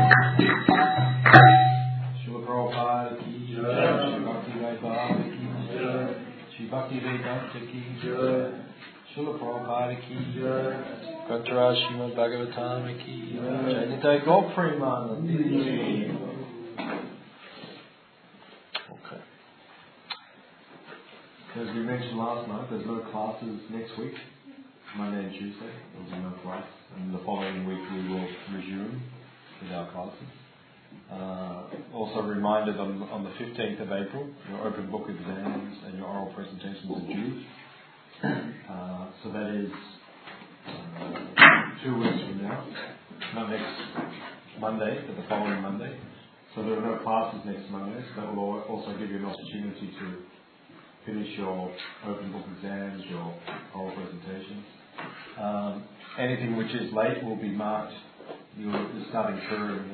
Srila Prabhupada ki jai, Shri Bhakti Vedanta ki jai, Shri Bhakti Vedanta ki jai, Srila Prabhupada ki jai, Grantaraj Srimad Bhagavatam ki jai, Nitai Gaur Premanandi ki jai. Okay. As we mentioned last night, there's no classes next week, Monday and Tuesday. There'll be no class, and the following week we will resume with our classes. Also reminded on the 15th of April, your open book exams and your oral presentations are due. So that is 2 weeks from now. Not next Monday, but the following Monday. So there are no classes next Monday, so that will also give you an opportunity to finish your open book exams, your oral presentations. Anything which is late will be marked. You're starting incurring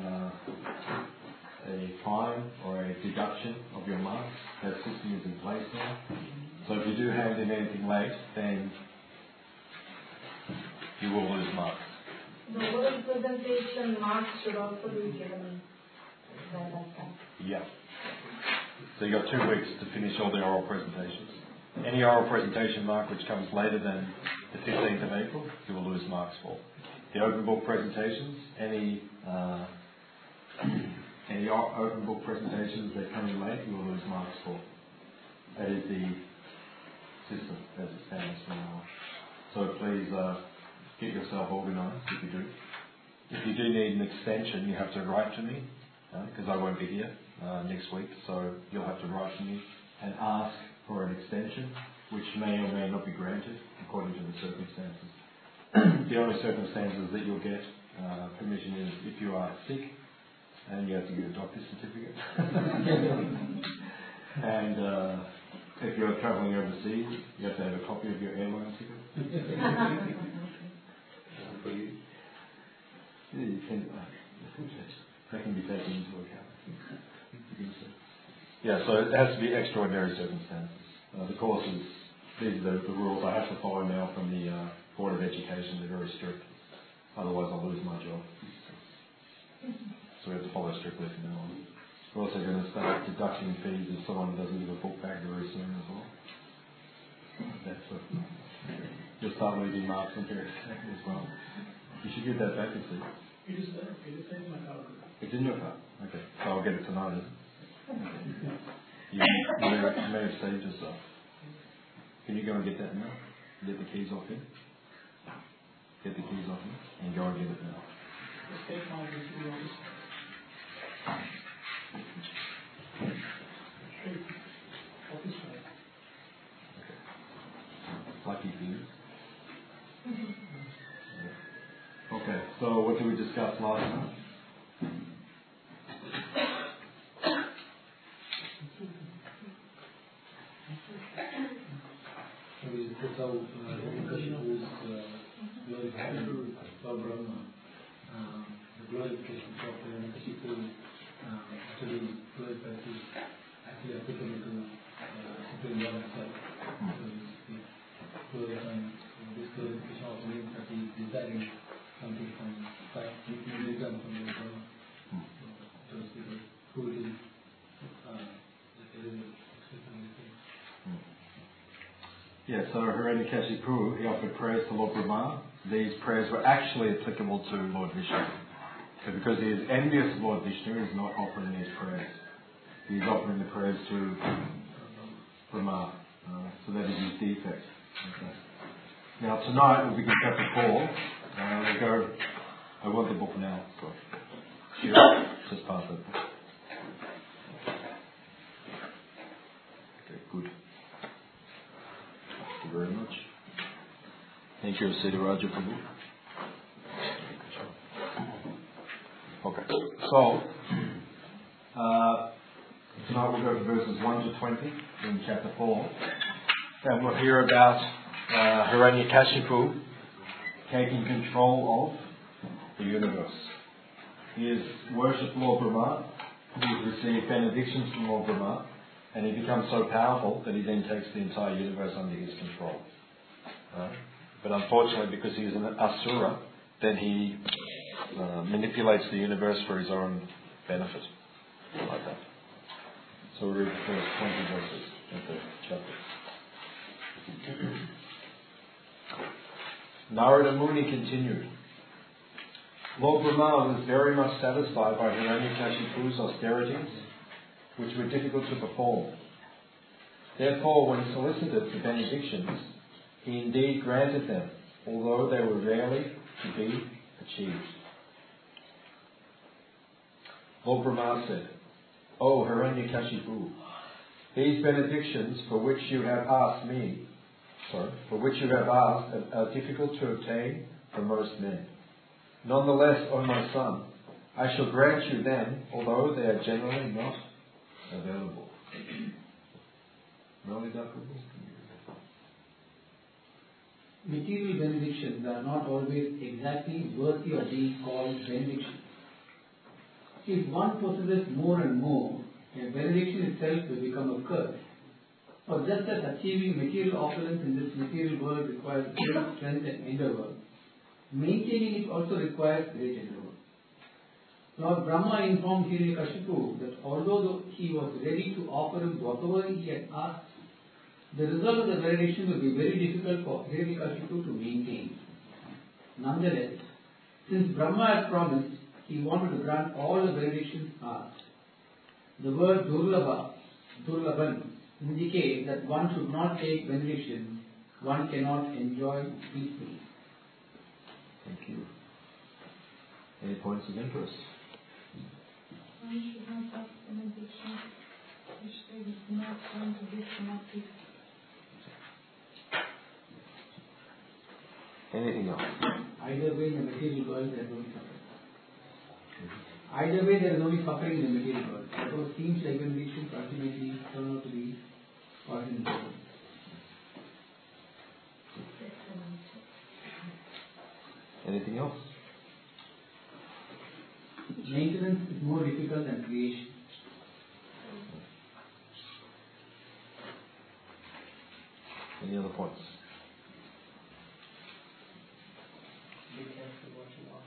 a fine or a deduction of your marks. That system is in place now. So if you do hand in anything late, then you will lose marks. The oral presentation marks should also be given by that time. Yeah. So you've got 2 weeks to finish all the oral presentations. Any oral presentation mark which comes later than the 15th of April, you will lose marks for. The open book presentations, any open book presentations that come in late, you will lose marks for. That is the system as it stands for now. So please get yourself organised if you do. If you do need an extension, you have to write to me, because I won't be here next week, so you'll have to write to me and ask for an extension, which may or may not be granted according to the circumstances. The only circumstances that you'll get permission is if you are sick and you have to get a doctor's certificate. And if you're travelling overseas, you have to have a copy of your airline ticket. That can be taken into account. Yeah, so it has to be extraordinary circumstances. The courses, these are the rules I have to follow now from the Board of Education. They're very strict. Otherwise I'll lose my job. So we have to follow strictly from now on. We're also going to start deducting fees if someone doesn't give a book back very soon as well. That's what you'll start losing marks and various as well. You should give that back, you see. It is there. It is in my car. It's in your car? Okay. So I'll get it tonight, is it? Okay. You may have saved yourself. Can you go and get that now? Get the keys off him? Get the keys off him and go and get it now. Just take my receipt. Lucky for you. Okay, so what did we discuss last time? The glorification of Hiranyakashipu actually applicable to Supreme Lord himself. So this glorification also means that he is desiring something from return from the Brahma. So to speak, who it is that there is expecting anything. Yeah, so Hiranyakashipu, he offered prayers to Lord Brahma. These prayers were actually applicable to Lord Vishnu. So because he is envious of Lord Vishnu, he is not offering these prayers. He is offering the prayers to Brahma. So that is his defect. Okay. Now tonight we'll begin chapter 4. We'll go. I want the book now. So just pass it. Okay, good. Thank you very much. Thank you, Siddha Raja Prabhu. Okay, so tonight we'll go to verses 1 to 20 in chapter 4, and we'll hear about Hiranyakashipu taking control of the universe. He has worshipped Lord Brahma, he has received benedictions from Lord Brahma, and he becomes so powerful that he then takes the entire universe under his control. But unfortunately, because he is an asura, then he manipulates the universe for his own benefit. Like that. So we read the first 20 verses of the chapter. Narada Muni continued. Lord Brahma was very much satisfied by Hiranyakashipu's austerities, which were difficult to perform. Therefore, when solicited for benedictions, he indeed granted them, although they were rarely to be achieved. Lord Brahma said, O Hiranyakashipu, these benedictions for which you have asked are difficult to obtain from most men. Nonetheless, O my son, I shall grant you them, although they are generally not available. Material benedictions are not always exactly worthy of being called benedictions. If one possesses more and more, a benediction itself will become a curse. For just as achieving material opulence in this material world requires great strength and endeavor, maintaining it also requires great endeavor. Lord Brahma informed Hiranyakashipu that although he was ready to offer him whatever he had asked, the result of the benediction will be very difficult for Hiranyakashipu to maintain. Nonetheless, since Brahma had promised, he wanted to grant all the benedictions asked. The word Durlabhan, indicates that one should not take benediction one cannot enjoy peacefully. Thank you. Any points of interest? One should not have benediction which they do not want to give from peace. Anything else? Either way, in the material world, there is only suffering. Either way, there is only suffering in the material world. So it seems like benedictions ultimately turn out to be ordinary. Anything else? Maintenance is more difficult than creation. Any other points? Be careful what you ask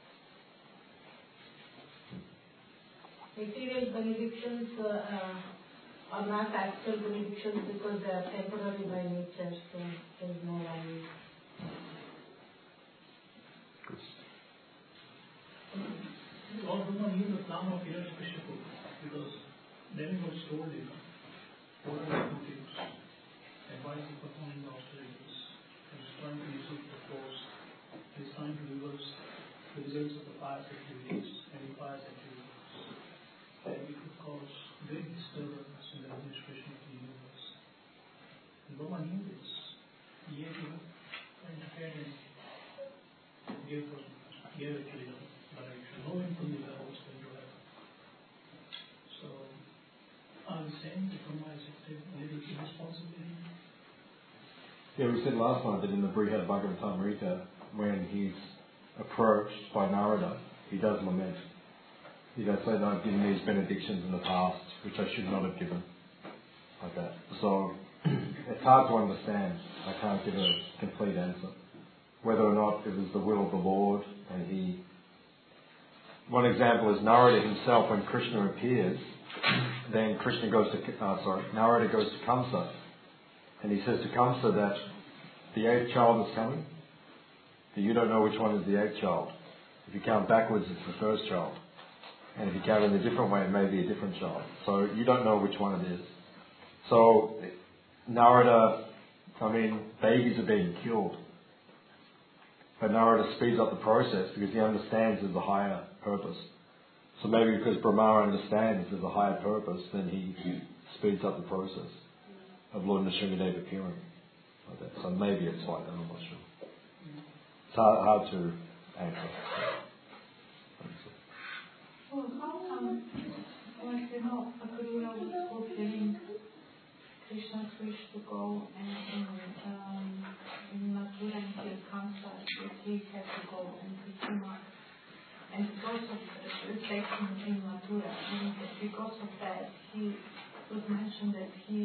for. Material benedictions are not actual benedictions because they are temporary by nature, so there is no value. Lord Brahma knew the plan of Hiranyakashipu because then he was told him what are the things and why is he performing the austerities. He was trying to usurp the force. He is trying to reverse the results of the pious activities and impious activities. And it could cause great disturbance in the administration of the universe. And Brahma knew this. Yet he interfered and gave actually the direction, knowing fully well what's going to happen. So, are we saying that Brahma is a little irresponsible? Yeah, we said last time that in the Brihad Bhagavatamrita, when he's approached by Narada, he does lament. He does say that I've given these benedictions in the past, which I should not have given. Like that. So, it's hard to understand. I can't give a complete answer. Whether or not it was the will of the Lord, and he... One example is Narada himself, when Krishna appears, then Narada goes to Kamsa, and he says to Kamsa that the 8th child is coming, but you don't know which one is the 8th child. If you count backwards, it's the first child. And if you count in a different way, it may be a different child. So you don't know which one it is. So Narada, babies are being killed. But Narada speeds up the process because he understands there's a higher purpose. So maybe because Brahma understands there's a higher purpose, then he speeds up the process of Lord Nrsimhadev appearing. Like that. So maybe it's like that, I'm not sure. It's hard to answer. Well, how come Akrura was fulfilling Krishna's wish to go and in Mathura and kill Kamsa, that he had to go and pick him up? And because of the section in Mathura, and because of that, he was mentioned that he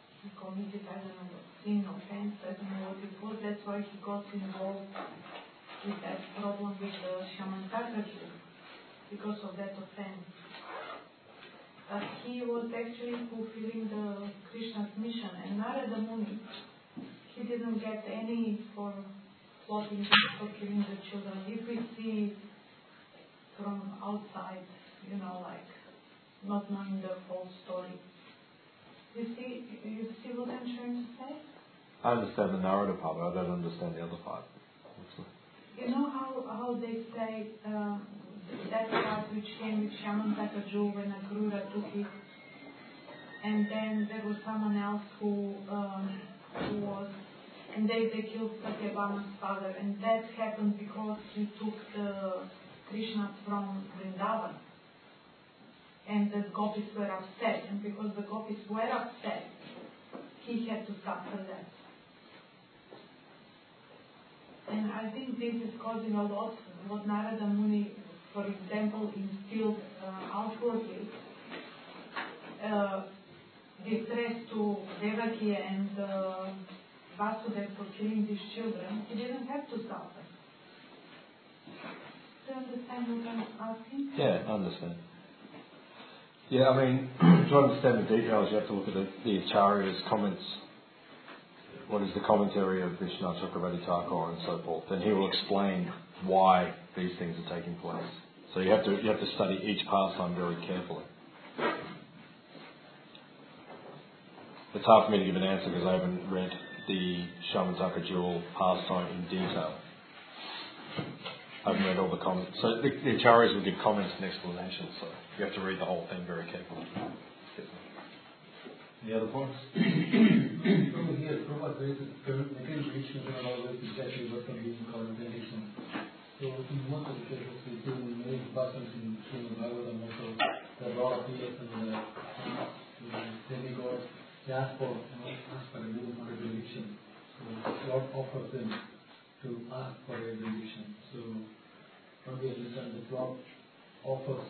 committed, I don't know, sin, offense, I don't know what it was, that's why he got involved with that problem with the Shaman Takraji because of that offense. But he was actually fulfilling the Krishna's mission, and Narada Muni, he didn't get any for plotting for killing the children. If we see from outside, like not knowing the whole story. You see what I'm trying to say? I understand the narrative part, but I don't understand the other part. You know how they say that part which came with Shaman Takaju when Akrura took it, and then there was someone else who was, and they killed Satyabhama's father, and that happened because he took the Krishna from Vrindavan, and the gopis were upset, and because the gopis were upset, he had to suffer that. And I think this is causing a lot what Narada Muni, for example, instilled outwardly, distress to Devaki and Vasudeva for killing these children. He didn't have to suffer. Do you understand what I'm asking? Yeah, I understand. Yeah, I mean, to understand the details, you have to look at the Acharya's comments. What is the commentary of Vishnu Chakravarti Thakur and so forth, and he will explain why these things are taking place. So you have to study each pastime very carefully. It's hard for me to give an answer because I haven't read the Shamataka jewel pastime in detail. I haven't read all the comments. So the Acharyas will give comments and explanations, so you have to read the whole thing very carefully. Any other points? Over here, Prabhupada says material traditions are always exactly what can be called tradition. So in most of the cases, we see in many persons in Srimad Bhagavatam also, the raw appears and the demigods, they ask for a benediction. So Lord offers them to ask for a benediction. So what we understand, the Lord offers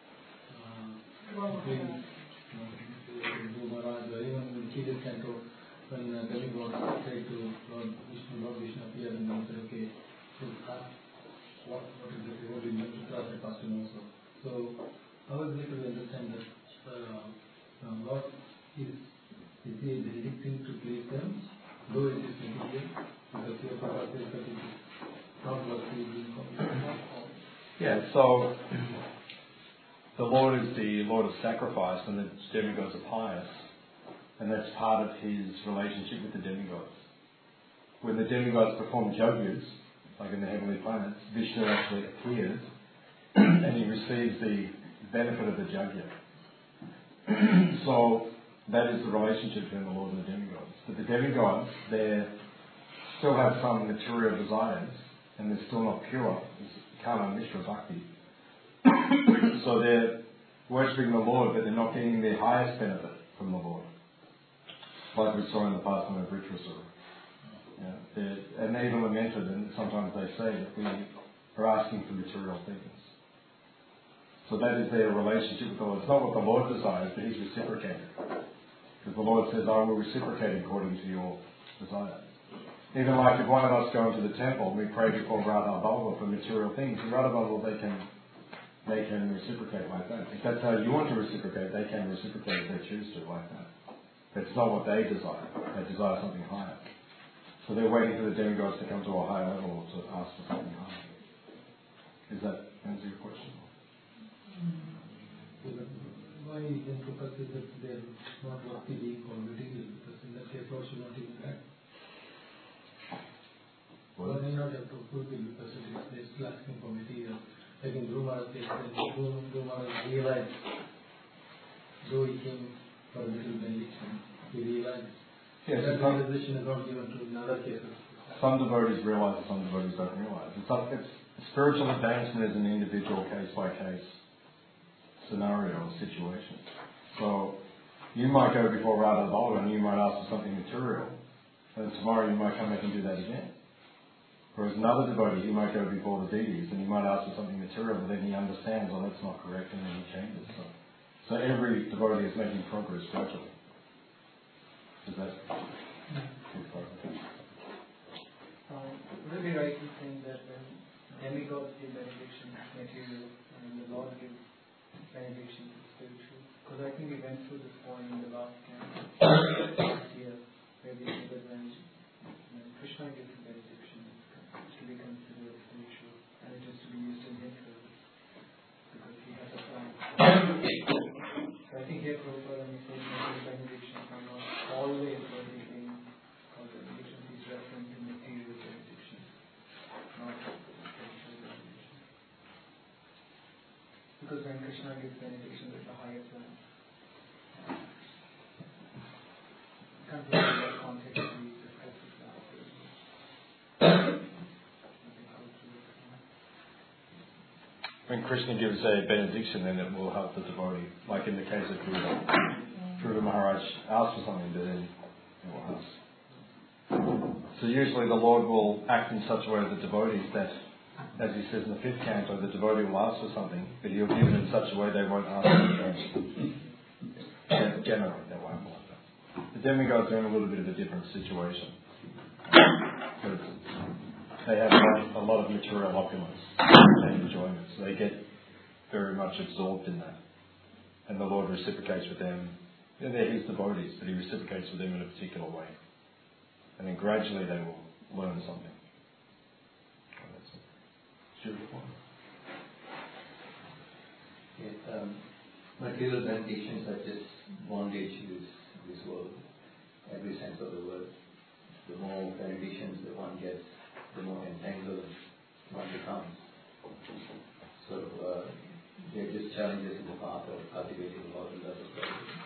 Maharaj, or even in Chile Canto, when demigods say to Lord Vishnu appeared and they said, okay, so ask what is the reward in the costume also. So how is it to understand that Lord is he benedicting to please them, though it is material, because your Prabhupada says that it is not what he is being complicated. Yeah, so the Lord is the Lord of sacrifice and the demigods are pious, and that's part of his relationship with the demigods. When the demigods perform yajnas, like in the heavenly planets, Vishnu actually appears and he receives the benefit of the yajna. So that is the relationship between the Lord and the demigods. But the demigods, they still have some material desires and they're still not pure. It's Karma Mishra Bhakti. So they're worshipping the Lord, but they're not getting the highest benefit from the Lord. Like we saw in the past of Vritrasura. Yeah, and they even lamented, and sometimes they say that we are asking for material things. So that is their relationship with the Lord. It's not what the Lord desires, but He's reciprocating. Because the Lord says, I will reciprocate according to your desire. Even like if one of us go into the temple and we pray before Radha Balva for material things, in Radha Balva they can reciprocate like that. If that's how you want to reciprocate, they can reciprocate if they choose to like that. But it's not what they desire. They desire something higher. So they're waiting for the demigods to come to a higher level to ask for something higher. Does that answer your question? Why then Prabhupada says that they're not worthy being called material? Because in that case, Lord should not even act. Why may not have to fulfill because they're still asking for material? Like in Dhruva Maharaj case, Dhruva Maharaj realized, though he came for a little benediction, he realized that realization is not given to in other cases. Some devotees realize and some devotees don't realize. It's spiritual advancement is an individual case-by-case scenario or situation. So you might go before Radha Balva and you might ask for something material, and tomorrow you might come back and do that again. Whereas another devotee, he might go before the deities and he might ask for something material, but then he understands, oh, that's not correct, and then he changes. So every devotee is making progress gradually. Is that would it be right in saying that when demigods give benediction material, and the Lord gives benediction spiritual. Because I think we went through this point in the last camp last year, where we said that when Krishna gives benediction, it's to be considered spiritual, and it is to be used in his service, because he has a plan. So I think here Prabhupada when he says benedictions are not always worthy of benedictions, he's referring to material benedictions, not spiritual benedictions. Because when Krishna gives benediction, there's a higher plan. I can't remember what context we discussed this last year. When Krishna gives a benediction, then it will help the devotee. Like in the case of Dhruva. Dhruva Maharaj asks for something, but then it will help. So usually the Lord will act in such a way with the devotees that, as he says in the 5th canto, the devotee will ask for something, but he'll give it in such a way they won't ask for it. Generally, they won't like that. The demigods are in a little bit of a different situation. Because they have a lot of material opulence and enjoyment, so they get very much absorbed in that. And the Lord reciprocates with them. They're his devotees, but he reciprocates with them in a particular way. And then gradually they will learn something. Material benedictions are just bondage to this world, every sense of the word. The more benedictions that one gets, the more entangled one becomes. So they're just challenges in the path of cultivating the Lord and love of God.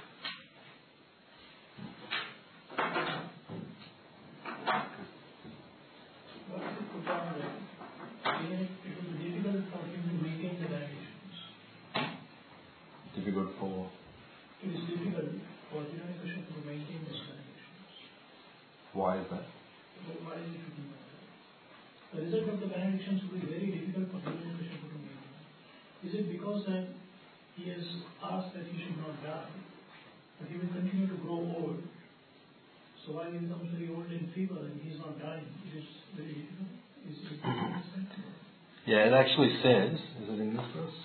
It will be difficult for him to maintain the benedictions. Difficult for? It is difficult for Krishna to maintain those benedictions. Why is that? Why is it difficult? The result of the benedictions will be very difficult for Krishna to maintain. Is it because that he has asked that he should not die, but he will continue to grow old? So while he becomes very old and feeble and he is not dying, it is very difficult. Is it Yeah, it actually says, is it in this verse?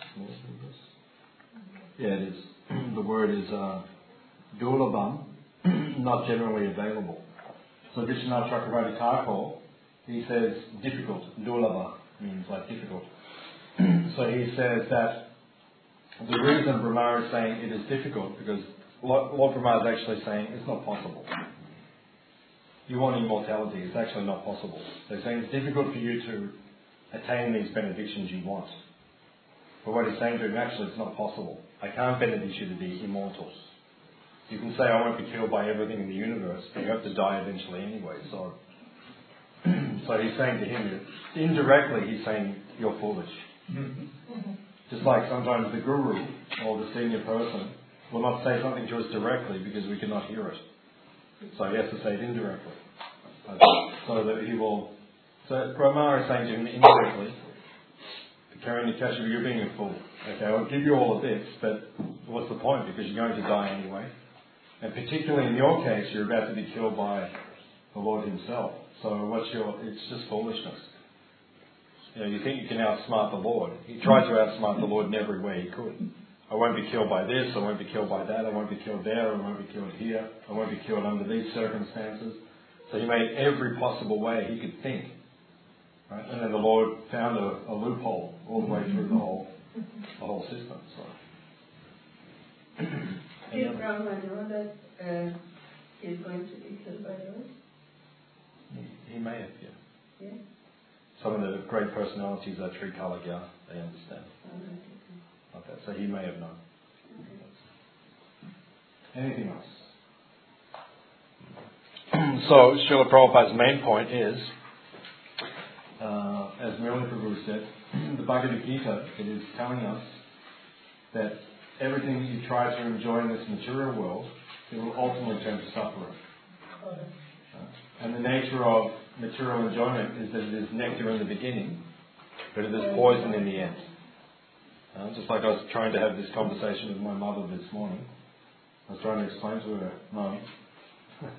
Yeah, it is. The word is durlabham, not generally available. So Vishwanath Chakravarti Thakur, he says difficult. Durlabha means like difficult. So he says that the reason Brahma is saying it is difficult, because Lord Brahma is actually saying it's not possible. You want immortality, it's actually not possible. They're saying it's difficult for you to attain these benedictions you want. But what he's saying to him, actually it's not possible. I can't benedict you to be immortal. You can say I won't be killed by everything in the universe, but you have to die eventually anyway. So he's saying to him, indirectly he's saying you're foolish. Just like sometimes the guru or the senior person will not say something to us directly because we cannot hear it. So he has to say it indirectly. So that he will... So Brahma is saying to him indirectly, Hiranyakashipu, you're being a fool. Okay, I'll give you all of this, but what's the point? Because you're going to die anyway. And particularly in your case, you're about to be killed by the Lord himself. So it's just foolishness. You think you can outsmart the Lord. He tried to outsmart the Lord in every way he could. I won't be killed by this, I won't be killed by that, I won't be killed there, I won't be killed here, I won't be killed under these circumstances. So he made every possible way he could think. Right? And then the Lord found a loophole all the way through the whole system. So. Did Brahma know that he's going to be killed by those? He may have, yeah. Yeah? Some of the great personalities are Trikalagya, they understand. Okay, so he may have known. Anything else? So, Srila Prabhupada's main point is, as Murali Prabhu said, the Bhagavad Gita, it is telling us that everything that you try to enjoy in this material world, it will ultimately turn to suffering. And the nature of material enjoyment is that it is nectar in the beginning, but it is poison in the end. Just like I was trying to have this conversation with my mother this morning. I was trying to explain to her, Mum,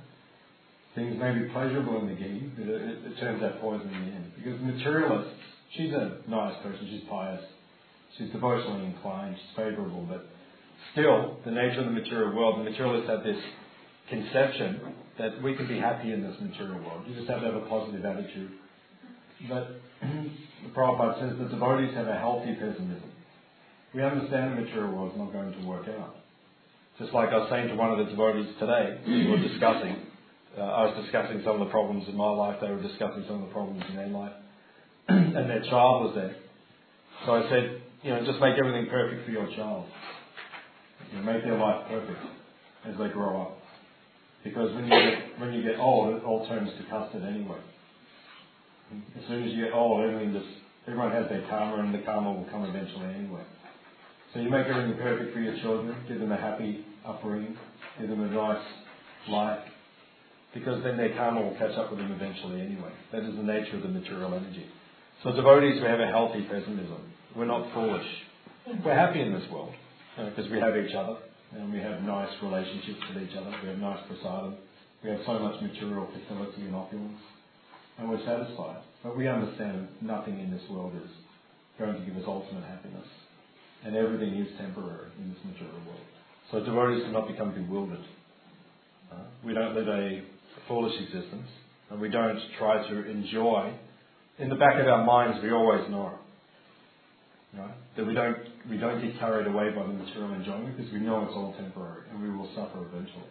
things may be pleasurable in the beginning, but it turns out poison in the end. Because materialists she's a nice person, she's pious, she's devotionally inclined, she's favourable, but still, the nature of the material world, the materialists have this conception that we can be happy in this material world. You just have to have a positive attitude. But the Prabhupada says the devotees have a healthy pessimism. We understand the material world is not going to work out. Just like I was saying to one of the devotees today, we were discussing, I was discussing some of the problems in my life, they were discussing some of the problems in their life, and their child was there. So I said, just make everything perfect for your child. Make their life perfect as they grow up. Because when you get old, it all turns to custard anyway. As soon as you get old, everyone has their karma, and the karma will come eventually anyway. So you make everything perfect for your children, give them a happy upbringing, give them a nice life, because then their karma will catch up with them eventually anyway. That is the nature of the material energy. So devotees, we have a healthy pessimism. We're not foolish. We're happy in this world, because we have each other, and we have nice relationships with each other. We have nice prasadam. We have so much material facility and opulence, and we're satisfied. But we understand that nothing in this world is going to give us ultimate happiness, and everything is temporary in this material world. So devotees cannot become bewildered. We don't live a foolish existence, and we don't try to enjoy. In the back of our minds, we always know that we don't get carried away by the material enjoyment, because we know it's all temporary and we will suffer eventually.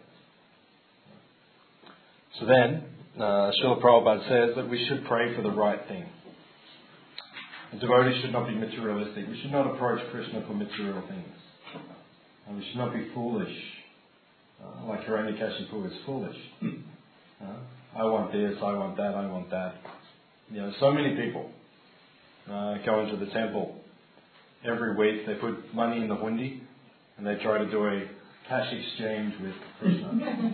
So then, Srila Prabhupada says that we should pray for the right thing. The devotees should not be materialistic. We should not approach Krishna for material things. And we should not be foolish. Like Hiranyakashipu is foolish. I want this, I want that, I want that. So many people go into the temple. Every week they put money in the hundi and they try to do a cash exchange with Krishna.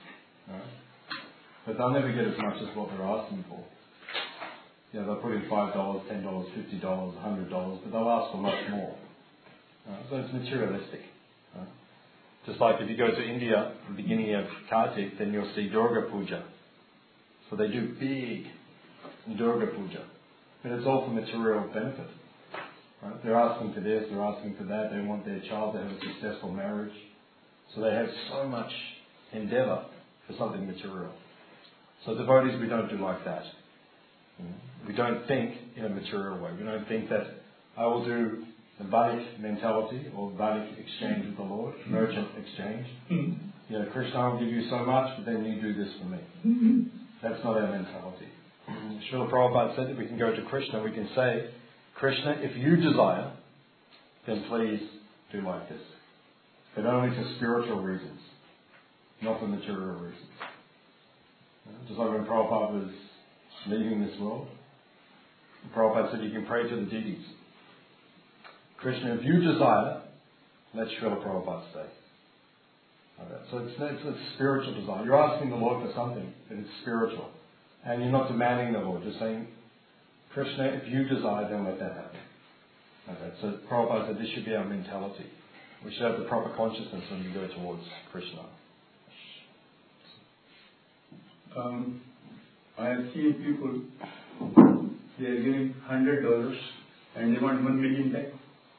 But they'll never get as much as what they're asking for. They'll put in $5, $10, $50, $100, but they'll ask for much more. So it's materialistic. Just like if you go to India at the beginning of Kartik, then you'll see Durga Puja. So they do big Durga Puja. But it's all for material benefit. Right? They're asking for this, they're asking for that, they want their child to have a successful marriage. So they have so much endeavour for something material. So devotees, we don't do like that. We don't think in a material way. We don't think that I will do the Vadik mentality or Vadik exchange with the Lord, merchant exchange. Krishna will give you so much, but then you do this for me. That's not our mentality. Srila Prabhupada said that we can go to Krishna, we can say, Krishna, if you desire, then please do like this. But only for spiritual reasons, not for material reasons. Just like when Prabhupada was leaving this world, Prabhupada said you can pray to the deities. Krishna, if you desire, let Srila Prabhupada stay. Okay. So it's a spiritual desire. You're asking the Lord for something, but it's spiritual. And you're not demanding the Lord. You're saying, Krishna, if you desire, then let that happen. Okay. So Prabhupada said this should be our mentality. We should have the proper consciousness when we go towards Krishna. I have seen people, they are giving $100 and they want $1 million back.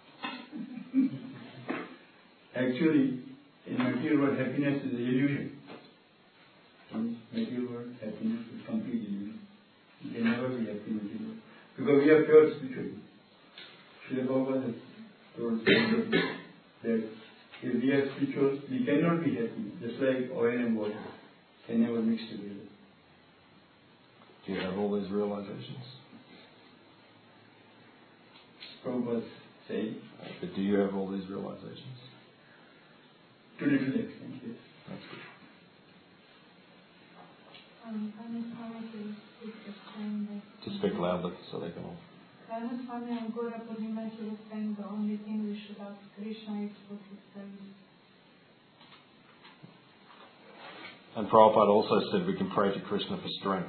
Actually, in material world, happiness is an illusion. In material world, happiness is complete illusion. You can never be happy in material world. Because we are pure spiritual. Srila Prabhupada has told that if we are spiritual, we cannot be happy. Just like oil and water can never mix together. Do you have all these realizations? Prabhupada saying. But do you have all these realizations? To little extent, yes. That's good. To speak loudly so they can all. Swami on Gora Purnima, he was saying the only thing we should ask Krishna is for his service. And Prabhupada also said we can pray to Krishna for strength.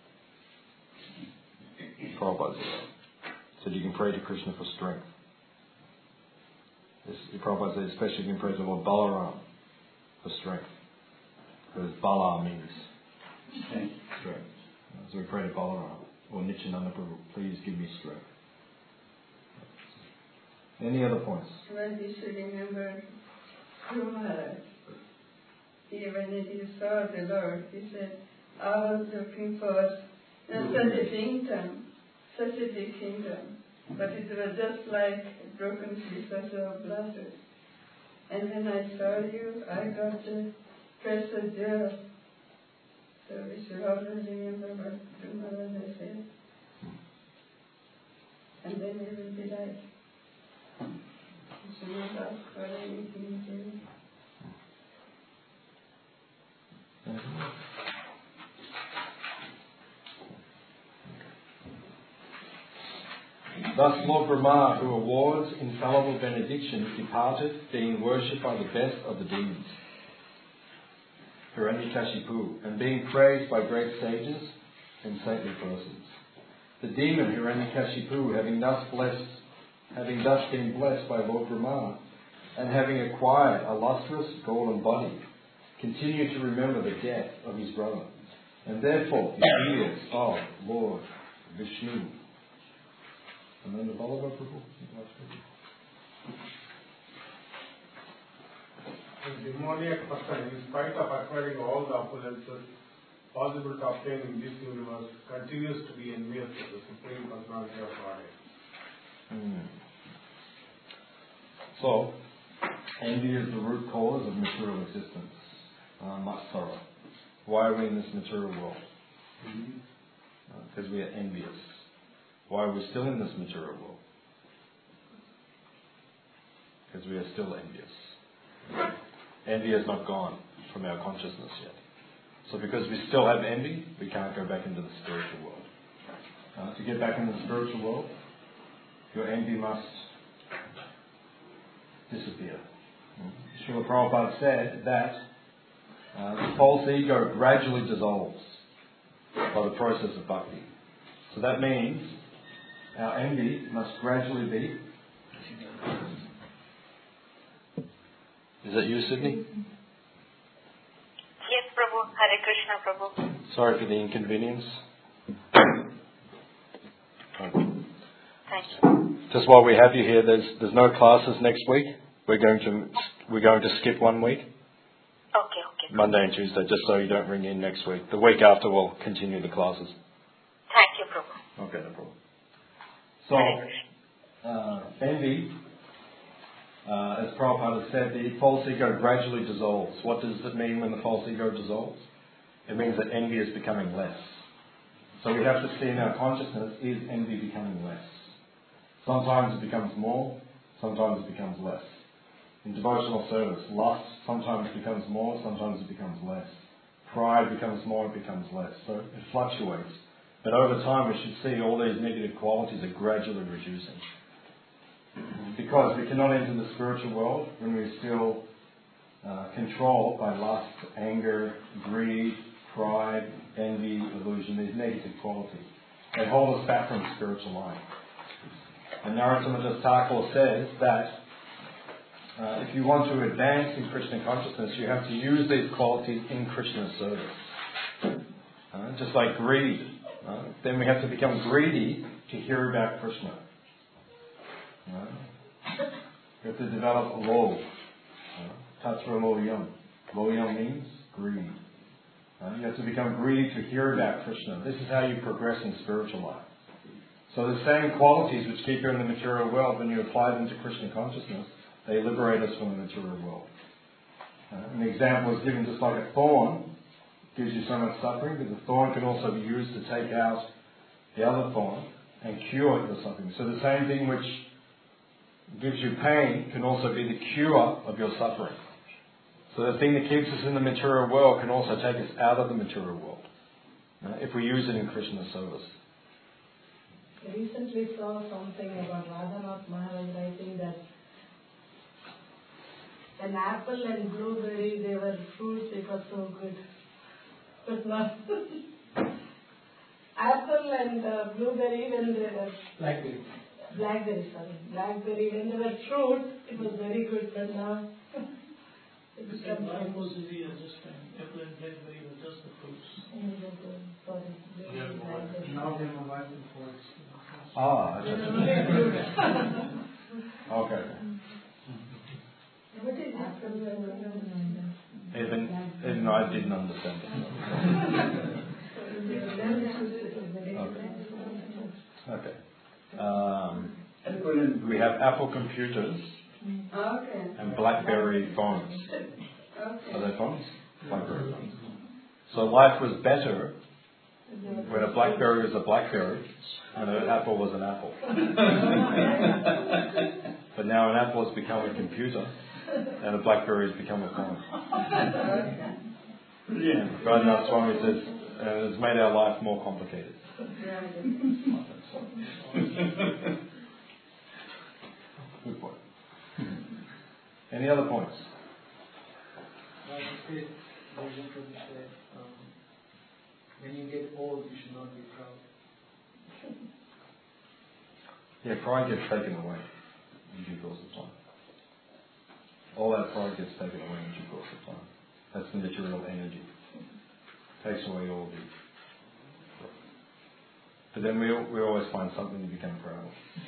Prabhupada said you can pray to Krishna for strength. Prabhupada said especially you can pray to Lord Balaram for strength. Because Bala means strength. So we pray to Balaram or Nityananda Prabhu, please give me strength. Any other points? Well, we should remember Guru Maharaj. When he saw the Lord, he said, I was looking for such a kingdom, such a big kingdom. But it was just like broken pieces of glass. And when I saw you, I got a precious jewel. So we should always remember what Guru Maharaj said. And then we will be like, we should not ask for anything again. Thus Lord Brahma, who awards infallible benediction, departed, being worshipped by the best of the demons, Hiranyakashipu, and being praised by great sages and saintly persons. The demon Hiranyakashipu, having thus been blessed by Lord Brahma, and having acquired a lustrous golden body, continued to remember the death of his brother, and therefore the ears of Lord Vishnu. And then the Ballabha Prabhu. The demoniac person, in spite of acquiring all the opulences possible to obtain in this universe, continues to be envious of the Supreme Personality of Godhead. So, envy is the root cause of material existence. Much sorrow. Why are we in this material world? Because we are envious. Why are we still in this material world? Because we are still envious. Envy has not gone from our consciousness yet. So because we still have envy, we can't go back into the spiritual world. To get back into the spiritual world, your envy must disappear. Srila Prabhupada said that the false ego gradually dissolves by the process of bhakti. So that means our envy must gradually be... Is that you, Sydney? Yes, Prabhu. Hare Krishna, Prabhu. Sorry for the inconvenience. Thank you. Just while we have you here, there's no classes next week. We're going to skip 1 week. Okay. Monday and Tuesday, just so you don't ring in next week. The week after we'll continue the classes. Thank you, Prabhu. Okay, no problem. So, envy, as Prabhupada said, the false ego gradually dissolves. What does it mean when the false ego dissolves? It means that envy is becoming less. So we have to see in our consciousness, is envy becoming less? Sometimes it becomes more, sometimes it becomes less. In devotional service, lust sometimes becomes more, sometimes it becomes less. Pride becomes more, it becomes less. So it fluctuates. But over time we should see all these negative qualities are gradually reducing. Because we cannot enter the spiritual world when we're still controlled by lust, anger, greed, pride, envy, illusion, these negative qualities. They hold us back from the spiritual life. And Narottam Das Thakur says that if you want to advance in Krishna consciousness, you have to use these qualities in Krishna's service. Just like greed. Then we have to become greedy to hear about Krishna. We have to develop a low. Tatra loyam. Loyam means greed. You have to become greedy to hear about Krishna. This is how you progress in spiritual life. So the same qualities which keep you in the material world, when you apply them to Krishna consciousness, they liberate us from the material world. An example is given just like a thorn gives you so much suffering, but the thorn can also be used to take out the other thorn and cure the suffering. So the same thing which gives you pain can also be the cure of your suffering. So the thing that keeps us in the material world can also take us out of the material world if we use it in Krishna's service. I recently saw something about Radhanath Maharaj writing that an apple and blueberry, they were fruits, it was so good. But not apple and blueberry, when they were blackberry, when they were fruit, it was very good, but now it becomes Mangoes is here, just apple and blackberry were just the fruits. Now they have a license for it. Okay. What is apple? Even I didn't understand it. Okay. We have Apple computers and BlackBerry phones. Are they phones? BlackBerry phones. So life was better when a BlackBerry was a BlackBerry and an Apple was an apple. But now an Apple has become a computer and a BlackBerry has become a phone. Radhanath Swami says it's made our life more complicated. Good point. Any other points? When you get old, you should not be proud. Yeah, pride gets taken away in due course of time. All that pride gets taken away in due course of time. That's the material energy. Takes away all the... But then we always find something to become proud of.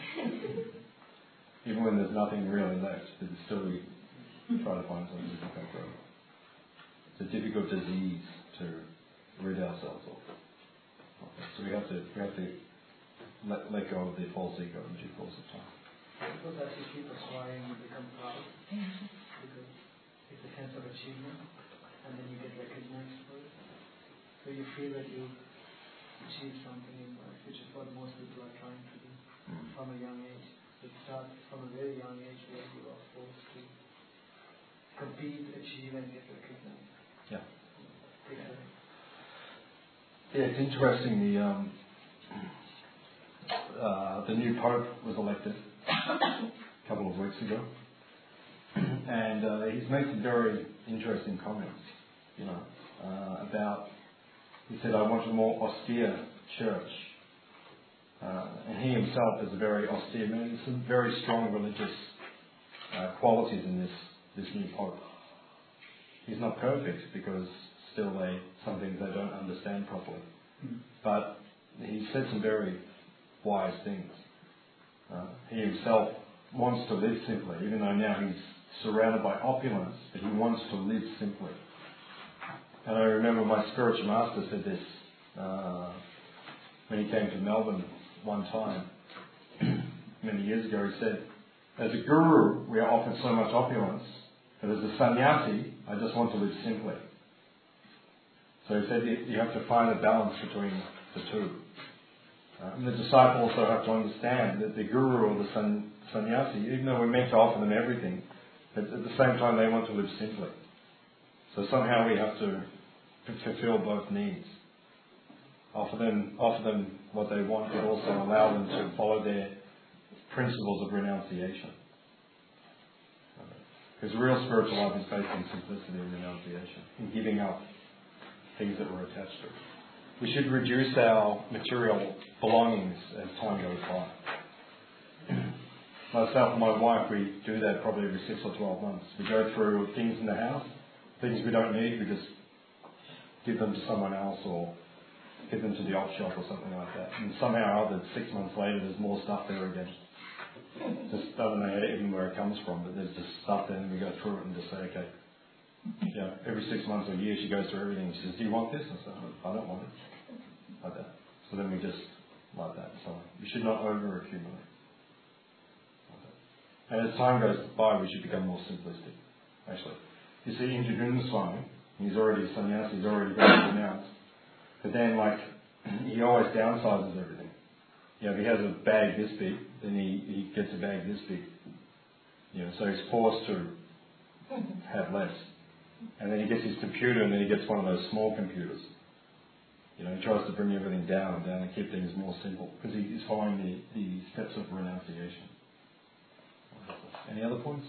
Even when there's nothing really left, but still we try to find something to become proud of. It's a difficult disease to rid ourselves of. So we have to let go of the false ego in due course of time. Because as you keep aspiring, you become proud. Because it's a sense of achievement, and then you get recognized for it. So you feel that you achieved something in life, which is what most people are trying to do from a young age. So it starts from a very young age where you are forced to compete, achieve, and get recognized. Yeah. Exactly. Yeah, it's interesting. The new Pope was elected a couple of weeks ago, and he's made some very interesting comments. About. He said, "I want a more austere church," and he himself is a very austere man. There's some very strong religious qualities in this new Pope. He's not perfect because still some things they don't understand properly. But he said some very wise things. He himself wants to live simply, even though now he's surrounded by opulence, but he wants to live simply. And I remember my spiritual master said this when he came to Melbourne one time, many years ago. He said, as a guru, we are offered so much opulence, but as a sannyasi, I just want to live simply. So he said you have to find a balance between the two. And the disciple also have to understand that the guru or the sannyasi, even though we're meant to offer them everything, but at the same time they want to live simply. So somehow we have to fulfill both needs. Offer them what they want, but also allow them to follow their principles of renunciation. Because real spiritual life is based on simplicity and renunciation, in giving up things that we're attached to. We should reduce our material belongings as time goes by. Myself and my wife, we do that probably every 6 or 12 months. We go through things in the house, things we don't need, we just give them to someone else or give them to the op shop or something like that. And somehow or other, 6 months later, there's more stuff there again. Just don't know even where it comes from, but there's just stuff there, and we go through it and just say, okay, every 6 months or a year she goes through everything. She says, do you want this? I say, I don't want it. Like that. So then we just like that. So you should not over accumulate. And as time goes by, we should become more simplistic. Actually, you see, Indrajuna Swami, he's already a sannyasi, he's already going to renounce. But then, he always downsizes everything. If he has a bag this big, then he gets a bag this big. So he's forced to have less. And then he gets his computer, and then he gets one of those small computers. He tries to bring everything down and keep things more simple, because he's following the steps of renunciation. Any other points?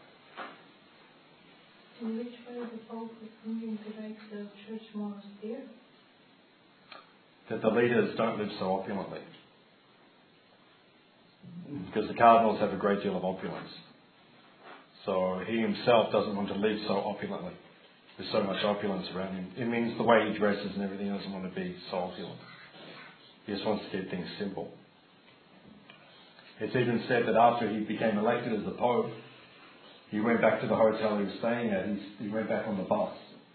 In which way the Pope is thinking to make the church more austere? That the leaders don't live so opulently. Because the cardinals have a great deal of opulence. So he himself doesn't want to live so opulently, with so much opulence around him. It means the way he dresses and everything, doesn't want to be so opulent. He just wants to keep things simple. It's even said that after he became elected as the Pope, he went back to the hotel he was staying at. He went back on the bus.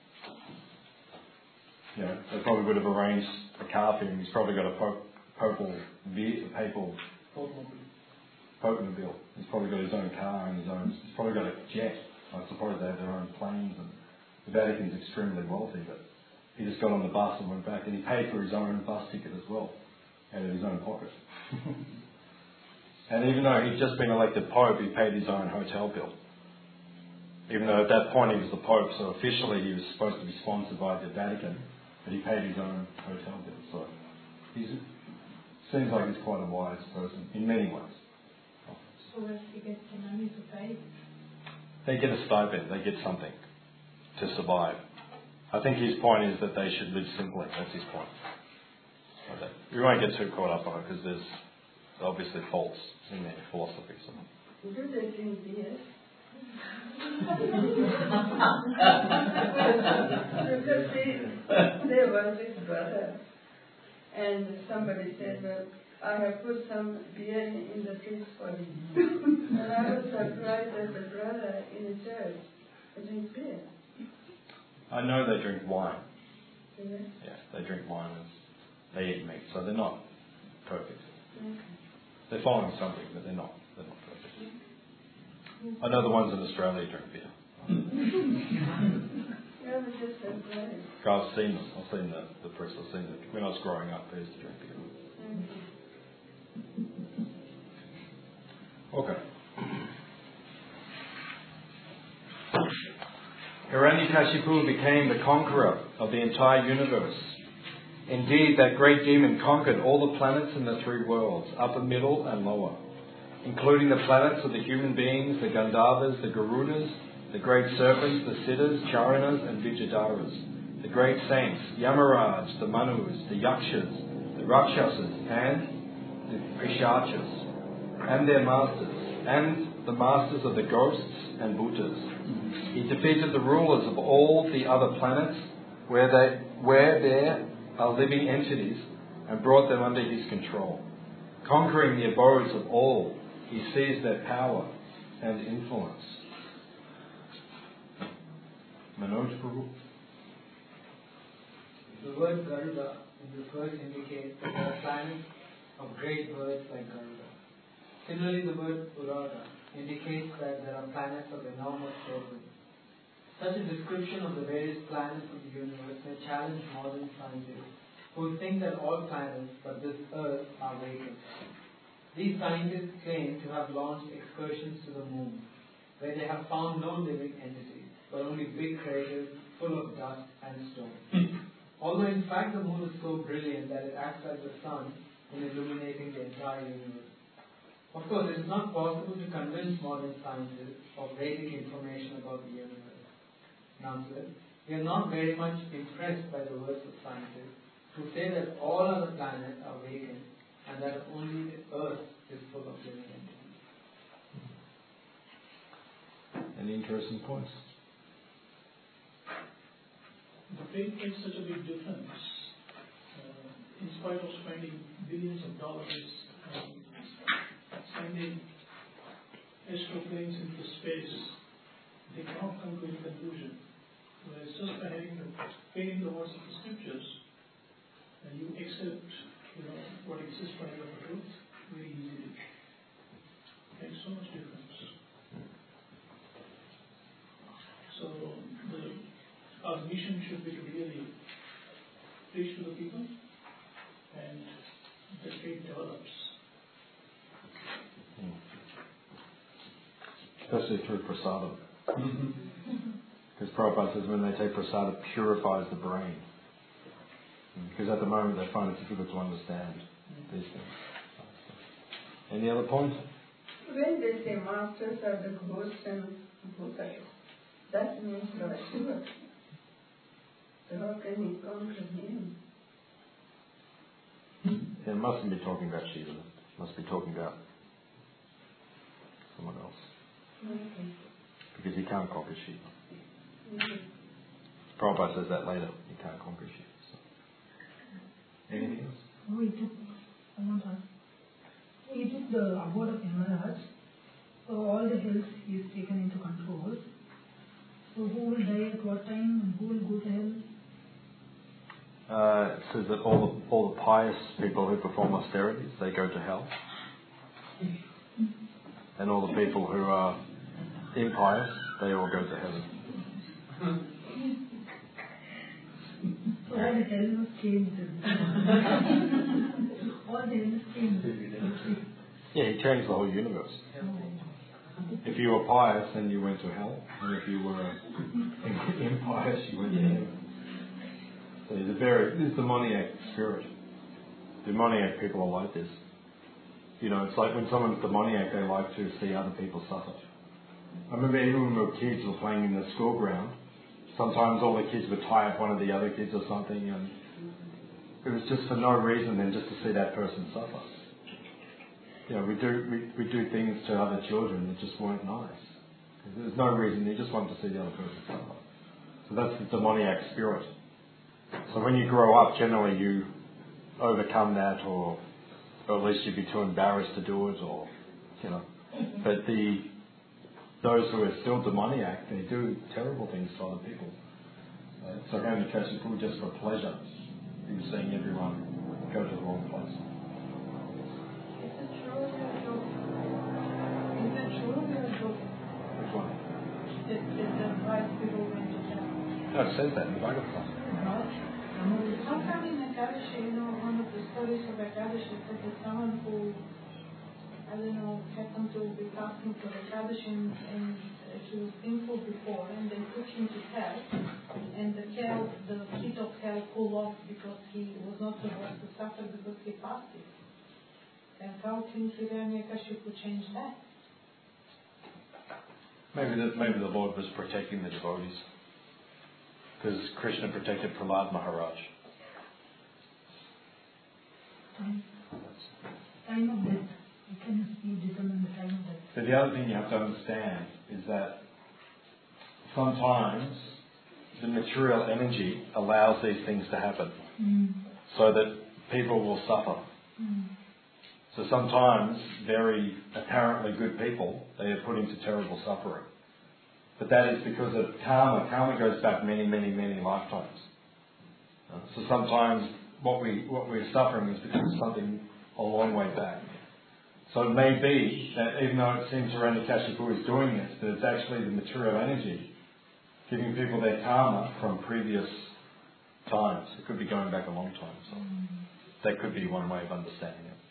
You know, they probably would have arranged a car for him. He's probably got a papal Popemobile. He's probably got his own car and he's probably got a jet. I suppose they have their own planes, and the Vatican's extremely wealthy, but he just got on the bus and went back, and he paid for his own bus ticket as well, out of his own pocket. And even though he'd just been elected Pope, he paid his own hotel bill. Even though at that point he was the Pope, so officially he was supposed to be sponsored by the Vatican, but he paid his own hotel bill. So seems like he's quite a wise person in many ways. So where does he get the money to pay? They get a stipend, they get something to survive. I think his point is that they should live simply. That's his point. Okay. We won't get too caught up on it because there's obviously faults in their philosophy. So. Do they drink beer? Because there was this brother, and somebody said, well, I have put some beer in the fridge for him. And I was surprised that the brother in the church drinks beer. I know they drink wine. Yeah. Yeah, they drink wine and they eat meat, so they're not perfect. Okay. They're following something, but they're not perfect. I know the ones in Australia drink beer. Yeah, but just surprised. I've seen them. I've seen the press. I've seen them. When I was growing up, I used to drink beer. Okay. Hiranyakashipu became the conqueror of the entire universe. Indeed, that great demon conquered all the planets in the three worlds, upper, middle, and lower, including the planets of the human beings, the Gandharvas, the Garudas, the great serpents, the Siddhas, Charanas, and Vijayadaras, the great saints, Yamaraj, the Manus, the Yakshas, the Rakshasas, and the Pishachas, and their masters, and the masters of the ghosts and Bhutas. He defeated the rulers of all the other planets where there are living entities and brought them under his control. Conquering the abodes of all, he seized their power and influence. Manoj Prabhu? The word Garuda in this verse indicates that there are planets of great birds like Garuda. Similarly, the word Urada indicates that there are planets of enormous turbulence. Such a description of the various planets of the universe may challenge modern scientists who think that all planets but this Earth are vacant. These scientists claim to have launched excursions to the moon, where they have found no living entities, but only big craters full of dust and stone. Although in fact the moon is so brilliant that it acts like the sun in illuminating the entire universe. Of course, it is not possible to convince modern scientists of Vedic information about the universe. Nonetheless, we are not very much impressed by the words of scientists who say that all other planets are vacant and that only the Earth is full of living entities. Any interesting points? The faith makes such a big difference. In spite of spending billions of dollars sending astroplanes into space, they cannot come to any conclusion. Whereas just by paying the words of the scriptures, and you accept, what exists by the truth very easily. It makes so much difference. So our mission should be to really preach to the people, and the faith develops. Especially through prasadam. Because Prabhupada says when they take prasadam, it purifies the brain. Because at the moment they find it difficult to understand these things. Any other points? When they say masters are the ghosts and Bhutas, that means Lord Shiva. So how can he conquer him? It mustn't be talking about Shiva. It must be talking about someone else. Okay. Because he can't conquer Shiva. Okay. Prabhupada says that later. He can't conquer Shiva. So. Anything else? We did the abode of Yamaraj, so all the hells is taken into control. So who will die at what time and who will go to hell? It says that all the pious people who perform austerities, they go to hell. And all the people who are impious, they all go to heaven. So all the hell changed. All the hell changed. Yeah, he changed the whole universe. If you were pious, then you went to hell. And if you were impious, you went to heaven. So he's this demoniac spirit. Demoniac people are like this. You know, it's like when someone's demoniac, they like to see other people suffer. I remember even when we were kids, we were playing in the school ground. Sometimes all the kids would tie up one of the other kids or something, and it was just for no reason than just to see that person suffer. You know, we do things to other children that just weren't nice. There's no reason, you just want to see the other person suffer. So that's the demoniac spirit. So when you grow up, generally you overcome that, or at least you'd be too embarrassed to do it, or, you know. But those who are still demoniac, they do terrible things to other people. So going to Kashipu just for pleasure, you're seeing everyone go to the wrong place. Is it true or joke? Which one? That the wise people went to hell? No, it says that in the Bible. Sometime in Ekadashi, one of the stories of Ekadashi said that someone who, I don't know, happened to be fasting for Ekadashi and he was sinful before, and they took him to hell, and the heat of hell cooled off because he was not supposed to suffer because he fasted. And how can Hiranyakashipu change that? Maybe the Lord was protecting the devotees. Because Krishna protected Prahlad Maharaj. Time of death. You can determine the time of death. But the other thing you have to understand is that sometimes the material energy allows these things to happen. So that people will suffer. So sometimes very apparently good people, they are put into terrible suffering. But that is because of karma. Karma goes back many, many, many lifetimes. So sometimes what we're suffering is because of something a long way back. So it may be that even though it seems Hiranyakashipu is doing this, that it's actually the material energy giving people their karma from previous times. It could be going back a long time. So that could be one way of understanding it.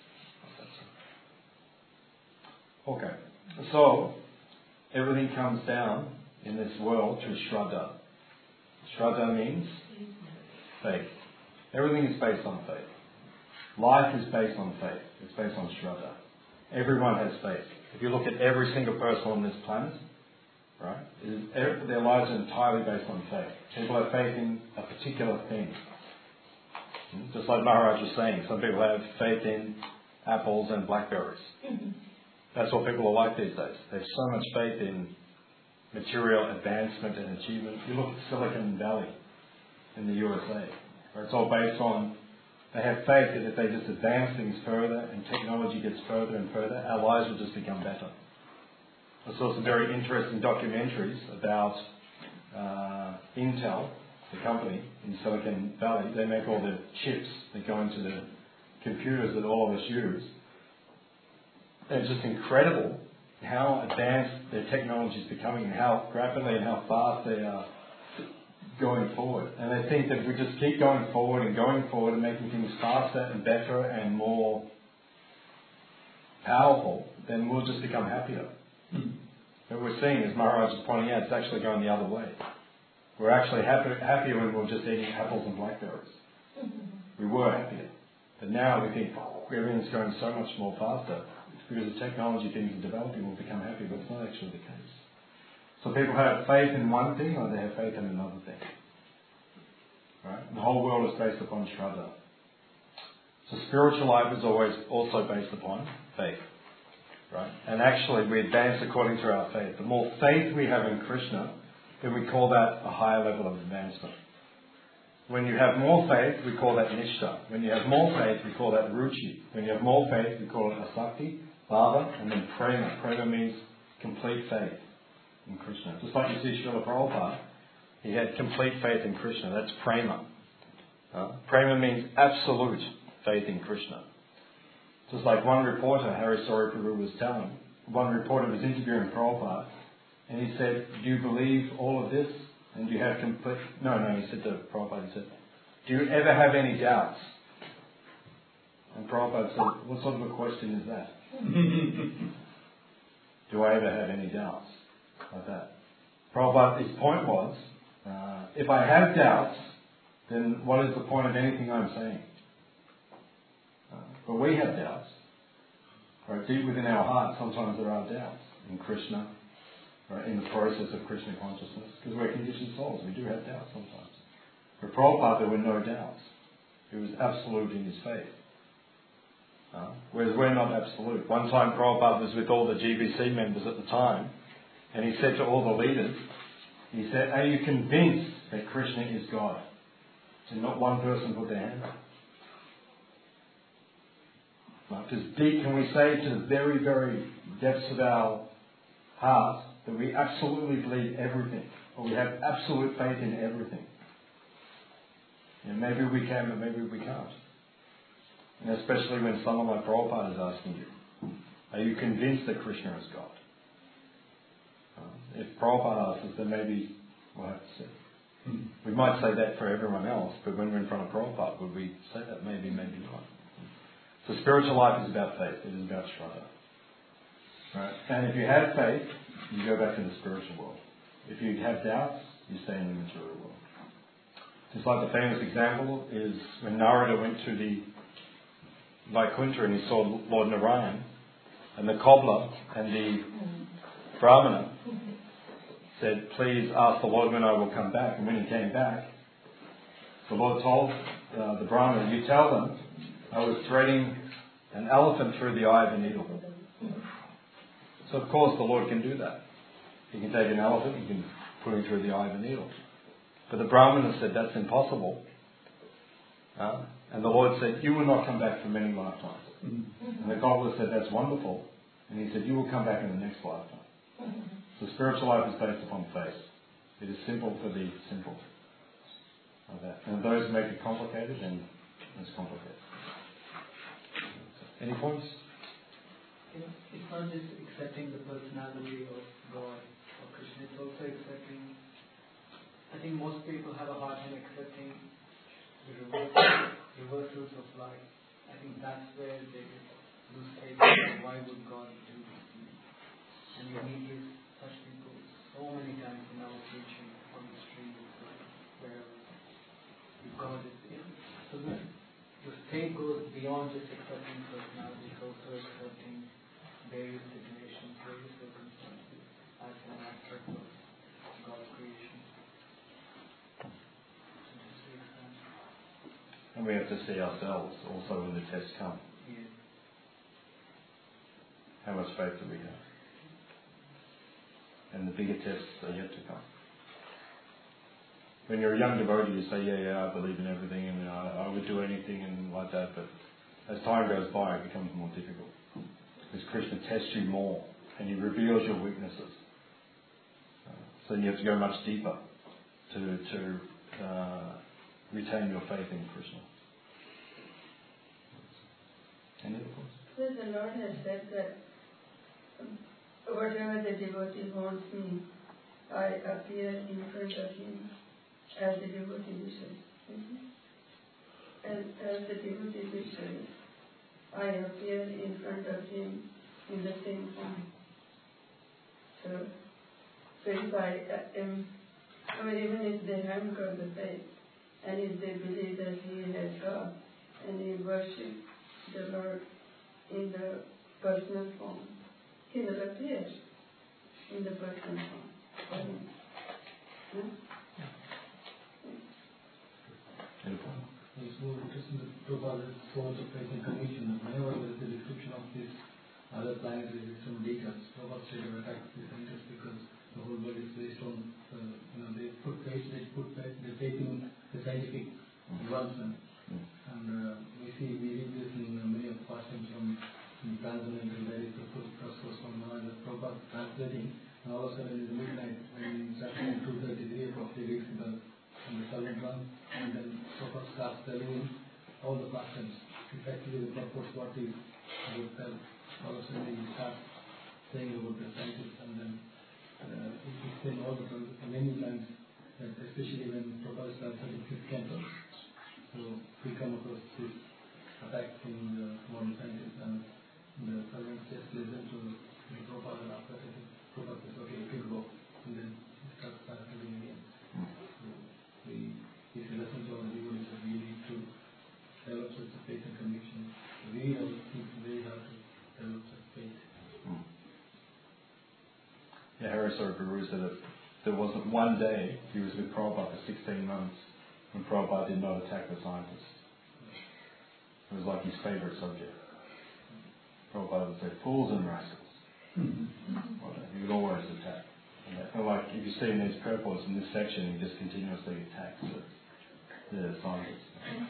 Okay. So everything comes down in this world through Shraddha. Shraddha means faith. Everything is based on faith. Life is based on faith. It's based on Shraddha. Everyone has faith. If you look at every single person on this planet, right, their lives are entirely based on faith. People have faith in a particular thing. Just like Maharaj was saying, some people have faith in apples and blackberries. That's what people are like these days. They have so much faith in material advancement and achievement. You look at Silicon Valley in the USA, where it's all based on, they have faith that if they just advance things further and technology gets further and further, our lives will just become better. I saw some very interesting documentaries about Intel, the company in Silicon Valley. They make all the chips that go into the computers that all of us use. And it's just incredible how advanced their technology is becoming and how rapidly and how fast they are going forward. And they think that if we just keep going forward and making things faster and better and more powerful, then we'll just become happier. What we're seeing, as Maharaj is pointing out, it's actually going the other way. We're actually happier when we were just eating apples and blackberries. We were happier. But now we think everything's going so much more faster. Because the technology things are developing, we'll become happy, but it's not actually the case. So people have faith in one thing or they have faith in another thing. Right? The whole world is based upon Shraddha. So spiritual life is always also based upon faith. Right? And actually we advance according to our faith. The more faith we have in Krishna, then we call that a higher level of advancement. When you have more faith, we call that nishta. When you have more faith, we call that ruchi. When you have more faith, we call it asakti, bhava, and then prema. Prema means complete faith in Krishna. Just like you see Srila Prabhupada, he had complete faith in Krishna. That's prema. Prema means absolute faith in Krishna. Just like one reporter, Hari Sori Prabhu was telling, one reporter was interviewing Prabhupada, and he said, "Do you believe all of this? And do you have complete..." No, he said to Prabhupada, he said, "Do you ever have any doubts?" And Prabhupada said, "What sort of a question is that?" Do I ever have any doubts? Like that. Prabhupada, his point was, if I have doubts, then what is the point of anything I'm saying? But we have doubts. Right? Deep within our heart, sometimes there are doubts in Krishna, right? In the process of Krishna consciousness, because we're conditioned souls. We do have doubts sometimes. For Prabhupada, there were no doubts. He was absolute in his faith. Whereas we're not absolute. One time Prabhupada was with all the GBC members at the time, and he said to all the leaders, he said, "Are you convinced that Krishna is God?" And not one person put their hand up. Because deep, can we say to the very, very depths of our heart that we absolutely believe everything, or we have absolute faith in everything? Maybe we can, but maybe we can't. And especially when someone like Prabhupada is asking you, are you convinced that Krishna is God? If Prabhupada asks us, then maybe we'll have to see. We might say that for everyone else, but when we're in front of Prabhupada, would we say that? Maybe, maybe not. So spiritual life is about faith. It is about Shraddha. Right? And if you have faith, you go back to the spiritual world. If you have doubts, you stay in the material world. Just like the famous example is when Narada went to the Vaikuntha and he saw Lord Narayan, and the cobbler and the brahmana said, "Please ask the Lord when I will come back." And when he came back, the Lord told the brahmana, "You tell them I was threading an elephant through the eye of a needle." So of course the Lord can do that. He can take an elephant, he can put him through the eye of a needle. But the brahmana said, "That's impossible." And the Lord said, "You will not come back for many lifetimes." And the cobbler said, "That's wonderful." And he said, "You will come back in the next lifetime." So spiritual life is based upon faith. It is simple for the simple. Like that. And those who make it complicated, then it's complicated. Any points? It's not just accepting the personality of God or Krishna, it's also accepting, I think most people have a hard time accepting the reversals of life. I think that's where they lose faith. Why would God do this to me? And you meet such people so many times in our teaching, on the street, wherever. God is there. So the state goes beyond just accepting personality, it's also accepting various situations, various circumstances as an aspect of God's creation. And we have to see ourselves also when the tests come. Yeah. How much faith do we have? And the bigger tests are yet to come. When you're a young devotee, you say, yeah, I believe in everything and I would do anything and like that, but as time goes by, it becomes more difficult. Because Krishna tests you more and he reveals your weaknesses. So you have to go much deeper to retain your faith in Krishna. Any other points? Well, the Lord has said that whatever the devotee wants me, I appear in front of him as the devotee wishes. And as the devotee wishes, I appear in front of him in the same form. So if I am, even if they haven't got the faith, and if they believe that he has God, and he worships the Lord in the personal form, he will appear in the personal form. It's more interesting that Prabhupada's source of faith and conviction. Whenever there's a description of this other planets with some details, Prabhupada straight away attacks this interest because the whole world is based on, they put faith in the scientific translating, and all of a sudden in the midnight, when it's actually 2:30, 3 o'clock, he reads in the servant run, and then Prabhupada starts telling him all the patterns. Effectively, the purpose, what is about tell. All of a sudden he starts saying about the scientists, and then he explains all the many lines, especially when Prabhupada starts at the fifth canto. So we come across this attack in the modern scientists, and the servants just listen to the Prabhupada, and after that Prabhupada says, okay, you can go, and then he starts telling again. So it's a lesson to our devotees that we need to develop such a faith and conviction. We know it's very hard to develop such faith. Yeah, Hariswara Guru said that there wasn't one day he was with Prabhupada for 16 months when Prabhupada did not attack the scientists. It was like his favourite subject. Prabhupada would say, fools and rascals. He would always attack. And like if you see in these purports in this section, he just continuously attacks the scientists.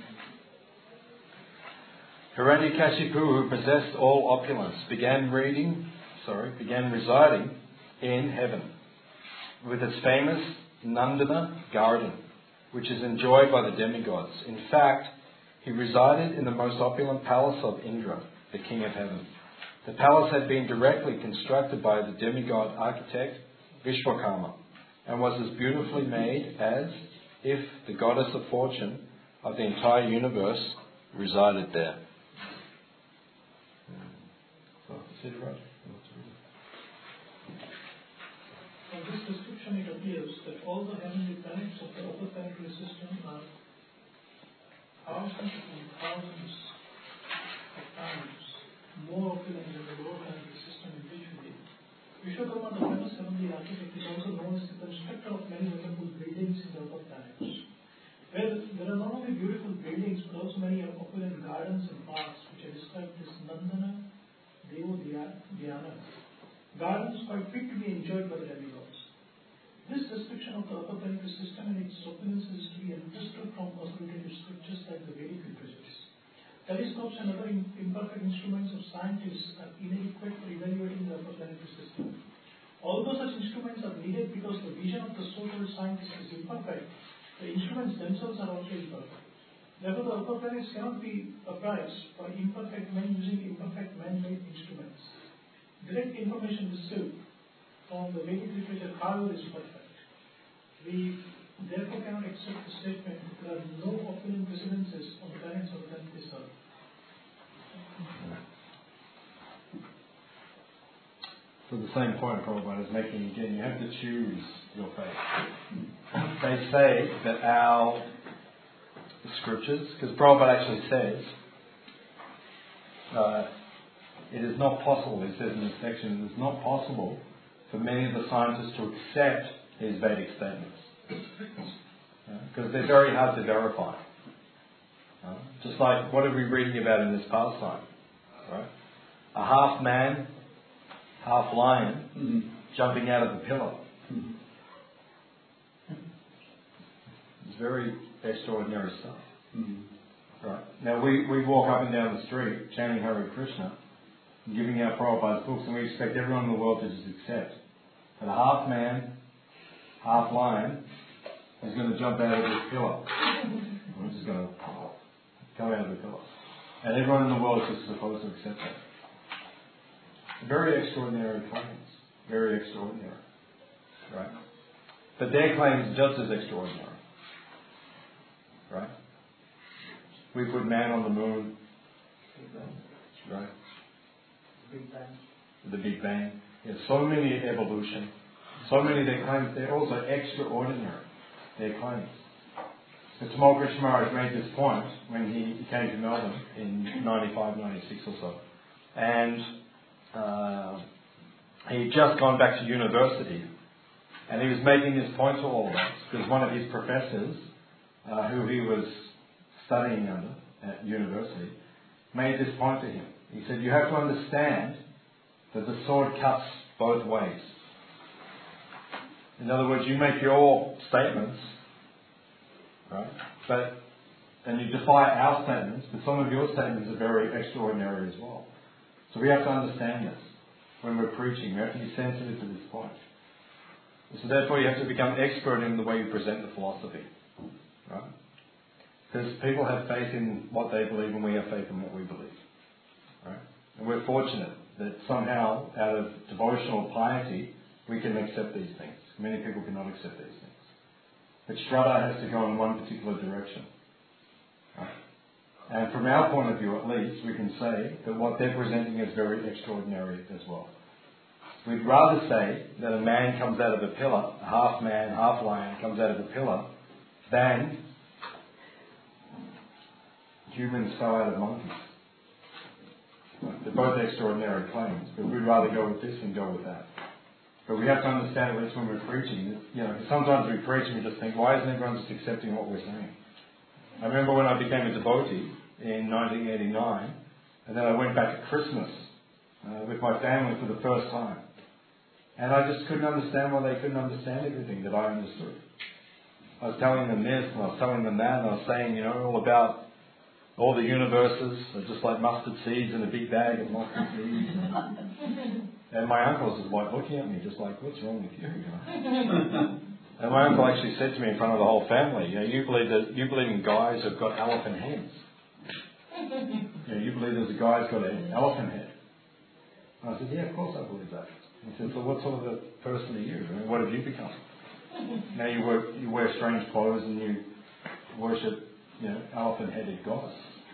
Hiranyakashipu, who possessed all opulence, began residing in heaven with its famous Nandana garden, which is enjoyed by the demigods. In fact, he resided in the most opulent palace of Indra, the king of heaven. The palace had been directly constructed by the demigod architect Vishwakarma, and was as beautifully made as if the goddess of fortune of the entire universe resided there. From this description it appears that all the heavenly planets of the upper planetary system are thousands and thousands of times more opulent than the lower planetary system individually. Vishwakarma, the famous heavenly architect, is also known as the constructor of many wonderful buildings in the upper planets. Where there are not only beautiful buildings but also many opulent gardens and parks which are described as Nandana Devo Dhyana. Gardens quite fit to be enjoyed by the demigods. This description of the upper planetary system and its opulence is to be understood from authoritative scriptures like the Vedic literatures. Telescopes and other imperfect instruments of scientists are inadequate for evaluating the upper planetary system. Although such instruments are needed because the vision of the so-called scientist is imperfect, the instruments themselves are also imperfect. Therefore, the upper planets cannot be appraised by imperfect men using imperfect man-made instruments. Direct information received from the Vedic literature, however, is perfect. We therefore cannot accept the statement that there are no opulent residences on the planets of this earth. So the same point Prabhupada is making again, you have to choose your faith. They say that our scriptures, because Prabhupada actually says, it is not possible, he says in this section, it is not possible for many of the scientists to accept these Vedic statements. Because they're very hard to verify. Just like, what are we reading about in this pastime? Right? A half man, half lion, jumping out of the pillar. It's very extraordinary stuff. Right. Now we walk up and down the street chanting Hare Krishna and giving out Prabhupada's books, and we expect everyone in the world to just accept that a half man, half lion is going to jump out of this pillar. We're just going to come out of the pillar. And everyone in the world is just supposed to accept that. Very extraordinary claims. Very extraordinary. Right? But their claims are just as extraordinary. Right? We put man on the moon. Right? The Big Bang. There's so many evolution. So many of their claims, they're also extraordinary. Their claims. So Tamal Krishna Maharaj made this point when he came to Melbourne in 95, 96 or so. And he'd just gone back to university. And he was making this point to all of us because one of his professors, who he was studying under at university, made this point to him. He said, you have to understand that the sword cuts both ways. In other words, you make your statements, right? And you defy our statements, but some of your statements are very extraordinary as well. So we have to understand this. when we're preaching. We have to be sensitive to this point. So therefore you have to become expert in the way you present the philosophy. Right? Because people have faith in what they believe and we have faith in what we believe. Right? And we're fortunate that somehow, out of devotional piety, we can accept these things. Many people cannot accept these things. But Shraddha has to go in one particular direction. Right? And from our point of view, at least, we can say that what they're presenting is very extraordinary as well. We'd rather say that a man comes out of a pillar, a half man, half lion comes out of a pillar, than humans fell out of monkeys. They're both extraordinary claims, but we'd rather go with this than go with that. But we have to understand, at least when we're preaching, sometimes we preach and we just think, why isn't everyone just accepting what we're saying? I remember when I became a devotee in 1989, and then I went back at Christmas with my family for the first time. And I just couldn't understand why they couldn't understand everything that I understood. I was telling them this, and I was telling them that, and I was saying, all about all the universes are just like mustard seeds in a big bag of mustard seeds. And my uncle's just like looking at me, just like, what's wrong with you? And my uncle actually said to me in front of the whole family, you believe in guys who've got elephant heads. You believe there's a guy who's got an elephant head. And I said, yeah, of course I believe that. He said, so what sort of a person are you? What have you become? Now you wear strange clothes and you worship, elephant-headed gods.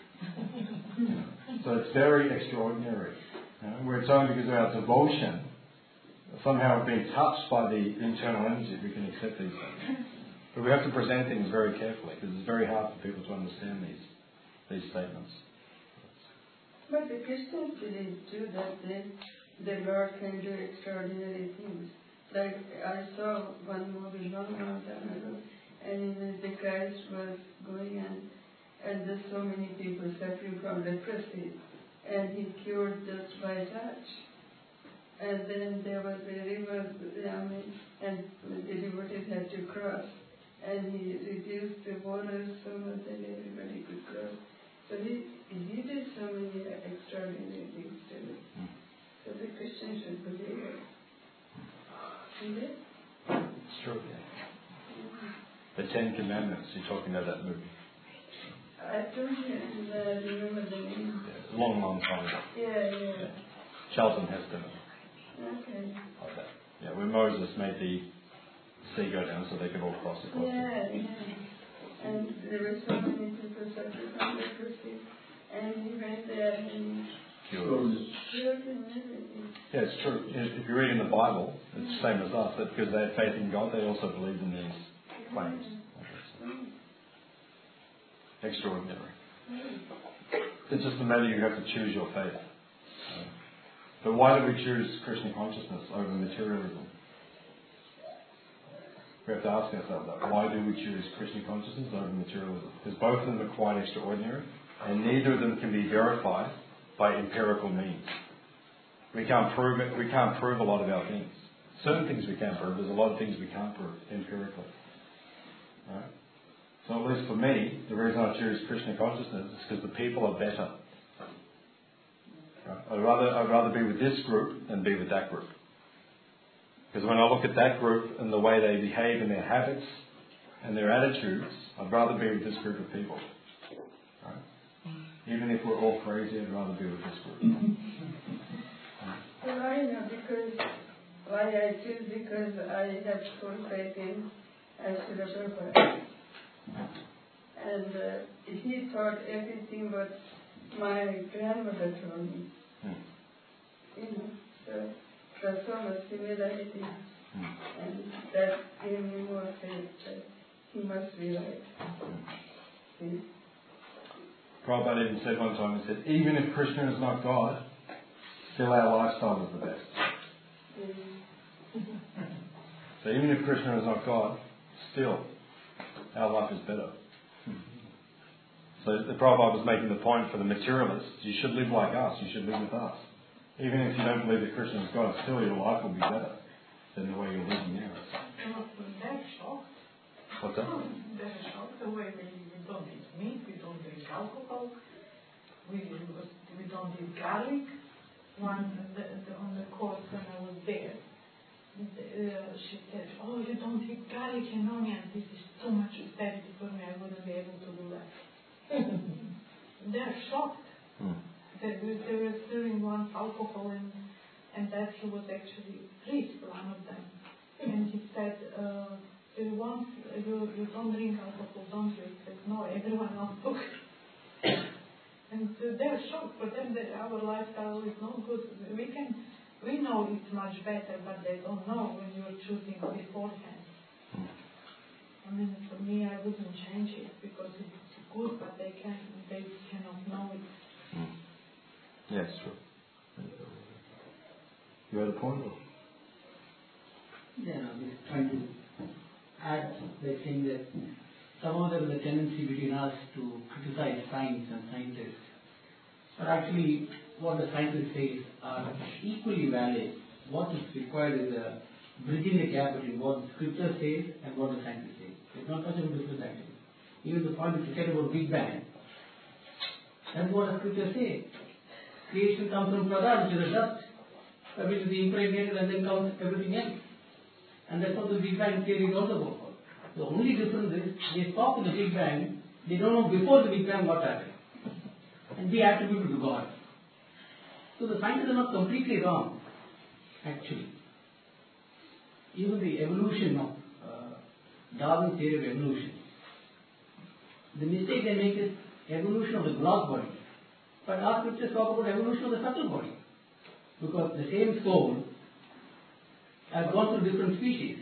So it's very extraordinary. Where it's only because of our devotion, somehow being touched by the internal energy, we can accept these things. But we have to present things very carefully, because it's very hard for people to understand these statements. But the Christians believe too that the Lord can do extraordinary things. Like I saw one movie long time ago, and the Christ was going and there's so many people suffering from leprosy, and he cured just by touch. And then there was a river, and the devotees had to cross, and he reduced the water so much that everybody could cross. So he did so many extraordinary things too. So the Christians should believe it. See it? It's true, The Ten Commandments, you're talking about that movie. I don't remember the name. Yeah, long time ago. Yeah. Charlton Heston. Okay. Like that. Yeah, when Moses made the sea go down so they could all cross across. Yeah. And there were so many people suffering from leprosy, and he went there and cured and everything. Yeah, it's true. If you read in the Bible, it's the same as us, that because they had faith in God, they also believed in these claims. Extraordinary. It's just a matter you have to choose your faith. But why do we choose Krishna consciousness over materialism? We have to ask ourselves that. Why do we choose Krishna consciousness over materialism? Because both of them are quite extraordinary, and neither of them can be verified by empirical means. We can't prove it. We can't prove a lot of our things. Certain things we can prove. There's a lot of things we can't prove empirically. Right? So at least for me, the reason I choose Krishna consciousness is because the people are better. Right? I'd rather be with this group than be with that group. Because when I look at that group and the way they behave and their habits and their attitudes, I'd rather be with this group of people. Right? Even if we're all crazy, I'd rather be with this group. Well, I know why I choose, because I have full faith in Srila Prabhupada. And he taught everything what my grandmother told me. So there's so much similarity, and that gave me more faith that he must be right. Prabhupada even said one time, he said, even if Krishna is not God, still our lifestyle is the best. So even if Krishna is not God, still our life is better. So the Prabhupada was making the point for the materialists, you should live like us, you should live with us. Even if you don't believe that Krishna is God, still your life will be better than the way you're living now. They're shocked. What's that? They're shocked the way we don't eat meat, we don't drink alcohol, we don't eat garlic. on the course when I was there. She said, "Oh, you don't eat garlic and onion. This is too much austerity for me. I wouldn't be able to do that." They're shocked. They were serving one alcohol, and that he was actually priest, one of them. And he said, you don't drink alcohol, don't you? He said, "No, everyone else took." And they're shocked. For them, our lifestyle is not good. We know it's much better, but they don't know when you're choosing beforehand. I mean, for me, I wouldn't change it because it's good, but they cannot know it. Yes, true. You had a point? Or? Yeah, no, just trying to add by saying that somehow there is a tendency between us to criticize science and scientists. But actually, what the scientists say are equally valid. What is required is bridging the gap between what the scripture says and what the scientists say. There's not much of a difference actually. Even the point that you said about Big Bang, that's what the scripture says. Creation comes from Pradha, which is the dust, which is impregnated, and then comes everything else. And that's what the Big Bang theory is also about. The only difference is they stop in the Big Bang, they don't know before the Big Bang what happened. And they attribute it to God. So the scientists are not completely wrong, actually. Even the evolution of Darwin's theory of evolution, the mistake they make is evolution of the gross body. But our scriptures talk about evolution of the subtle body. Because the same soul has gone through different species.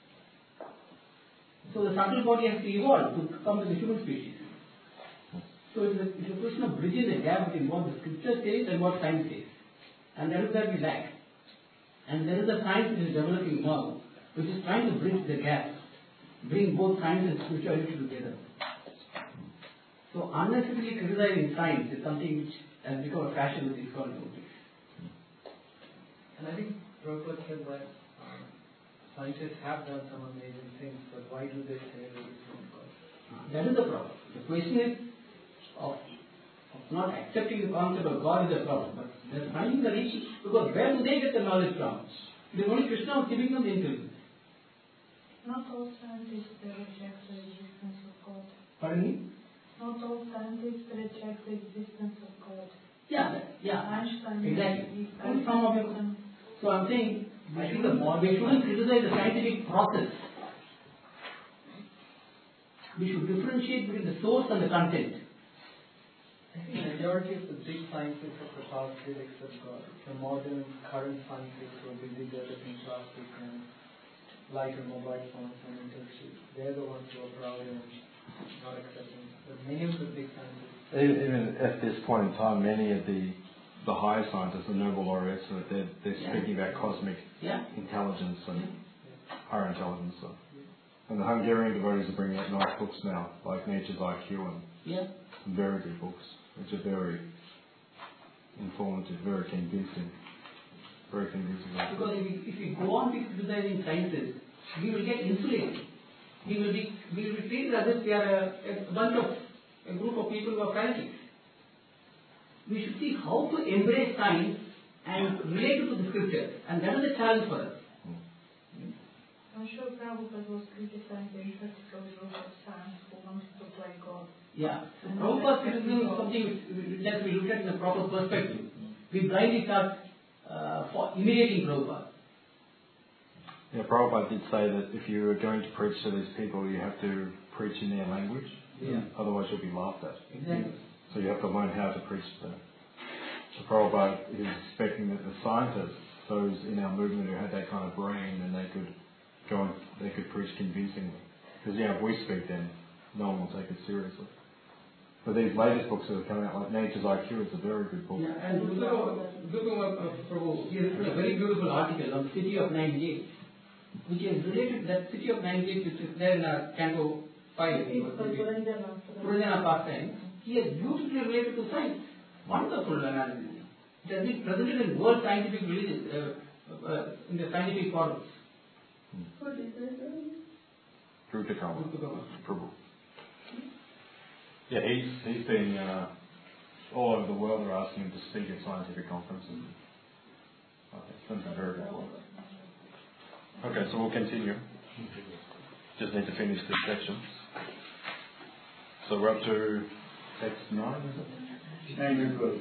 So the subtle body has to evolve to come to the human species. So it's a question of bridging the gap between what the scripture says and what science says. And that is where we lack. And there is a science which is developing now, which is trying to bridge the gap, bring both science and spirituality together. So unnecessarily criticizing science is something which has become a fashion with Iskon devotees. And I think Prabhupada said that scientists have done some amazing things, but why do they say that it's not God? That is the problem. The question is of not accepting the concept of God is a problem, but they're finding the reaching, because where do they get the knowledge from? It is only Krishna who is giving them the intelligence. Not all scientists reject the existence of God. Pardon me? Not all scientists reject the existence of God. Yeah, Einstein, exactly. And some of them. So I'm saying we shouldn't criticize the scientific process. We should differentiate between the source and the content. I think the majority of the big scientists of the past did accept God. The modern, current scientists who are busy developing plastic and light and mobile phones and industry, they're the ones who are proud and not accepting. But many of the big scientists... Even at this point in time, many of the higher scientists, the Nobel laureates, they're speaking about cosmic intelligence and higher intelligence. So. And the Hungarian devotees are bringing out nice books now, like Nature's IQ and some very good books, which are very informative, very convincing. Because if we go on criticizing sciences, we will get insulated. We will be treated as if we are a group of people who are fanatics. We should see how to embrace science and relate it to the scriptures, and that is a challenge for us. I'm sure Prabhupada was criticizing the impractical group of science who wanted to play God. Yeah, so Prabhupada's criticism is something which has to be looked at in a proper perspective. We blindly start imitating Prabhupada. Yeah, Prabhupada did say that if you are going to preach to these people, you have to preach in their language. Otherwise you'll be laughed at. Exactly. So you have to learn how to preach to them. So Prabhupada is expecting that the scientists, those in our movement who had that kind of brain, and they could preach convincingly. Because if we speak, then no one will take it seriously. But these latest books that are coming out, like Nature's IQ, is a very good book. Yeah, and Prabhu, he has written a very beautiful article on the city of Nine Gates, which is related, that city of Nine Gates, which is there in our Canto 5, Puranjana pastime. He has beautifully related to science. Wonderful analysis. It has been presented in world scientific religion, in the scientific forums. What is that? Prabhu. Yeah, he's been all over the world. They're asking him to speak at scientific conferences. Okay, something very good. Okay, so we'll continue. Just need to finish this section. So we're up to text 9, is it? 9 and 12.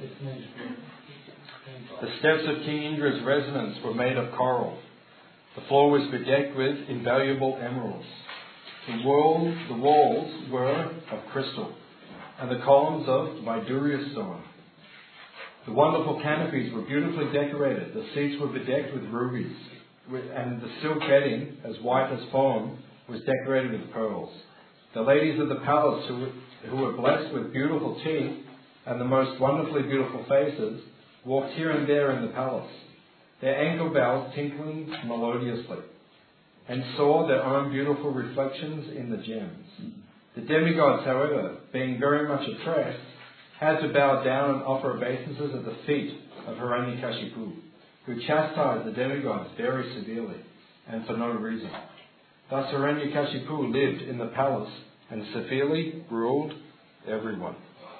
The steps of King Indra's residence were made of coral. The floor was bedecked with invaluable emeralds. The walls were of crystal, and the columns of Vaidurya stone. The wonderful canopies were beautifully decorated. The seats were bedecked with rubies, and the silk bedding, as white as foam, was decorated with pearls. The ladies of the palace, who were blessed with beautiful teeth and the most wonderfully beautiful faces, walked here and there in the palace, their ankle bells tinkling melodiously, and saw their own beautiful reflections in the gems. The demigods, however, being very much oppressed, had to bow down and offer obeisances at the feet of Hiranyakashipu, who chastised the demigods very severely, and for no reason. Thus Hiranyakashipu lived in the palace and severely ruled everyone.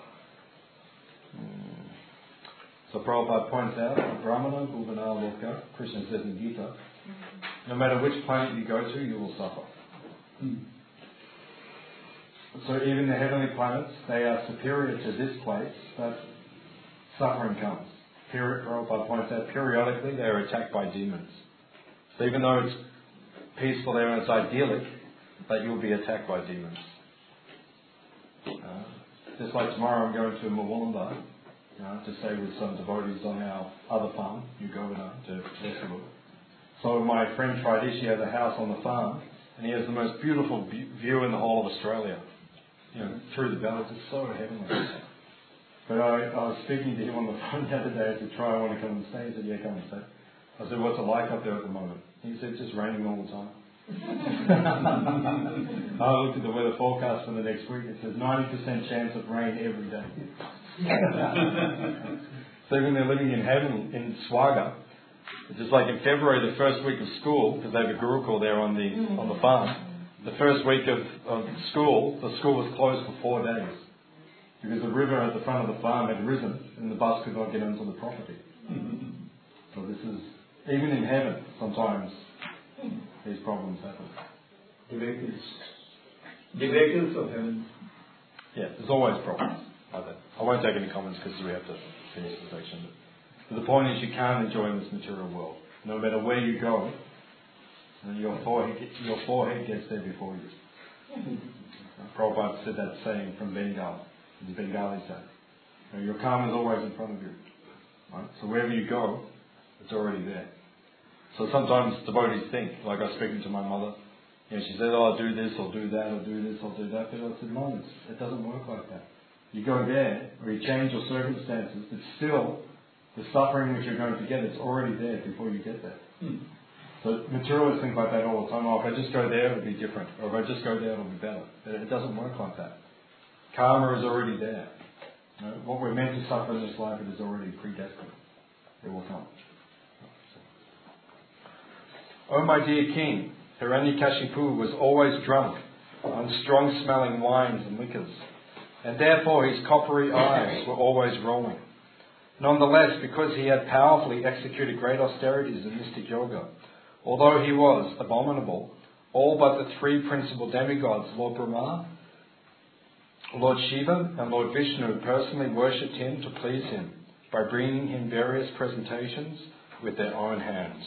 So Prabhupada points out, Brahmana, Bhuvana, Loka, Krishna says in Gita, no matter which planet you go to, you will suffer. So even the heavenly planets, they are superior to this place, but suffering comes. Prabhupada points out, periodically they are attacked by demons. So even though it's peaceful there and it's idyllic, but you'll be attacked by demons. Just like tomorrow I'm going to Mawulamba, to stay with some devotees on our other farm, Ugovana, to Vesavu. So my friend Tridish, he has a house on the farm, and he has the most beautiful view in the whole of Australia. Through the valley, it's so heavenly. But I was speaking to him on the phone the other day. I said, "Try, I want to come and stay." He said, "Yeah, come and stay." I said, "What's it like up there at the moment?" He said, "It's just raining all the time." I looked at the weather forecast for the next week. It says 90% chance of rain every day. So when they're living in heaven, in Swaga, it's just like in February, the first week of school, because they have a Gurukul there on the farm, the first week of school, the school was closed for 4 days. Because the river at the front of the farm had risen and the bus could not get into the property. So this is, even in heaven, sometimes these problems happen. Debaters of heaven. Yeah, there's always problems. I won't take any comments because we have to finish the section. But the point is you can't enjoy this material world. No matter where you go, your forehead gets there before you. Prabhupada said that saying from Bengal. It's a Bengali saying. Your karma is always in front of you. Right? So wherever you go, it's already there. So sometimes devotees think, like I was speaking to my mother, she said, "Oh, I'll do this, I'll do that, I'll do this, I'll do that." But I said, "No, it doesn't work like that. You go there, or you change your circumstances, it's still the suffering which you're going to get, it's already there before you get there." So materialists think like that all the time. If I just go there, it'll be different. Or if I just go there, it'll be better. But it doesn't work like that. Karma is already there. What we're meant to suffer in this life, it is already predestined. It will come. "O my dear king, Hiranyakashipu was always drunk on strong-smelling wines and liquors, and therefore his coppery eyes were always rolling. Nonetheless, because he had powerfully executed great austerities in mystic yoga, although he was abominable, all but the three principal demigods, Lord Brahma, Lord Shiva, and Lord Vishnu, personally worshipped him to please him by bringing him various presentations with their own hands."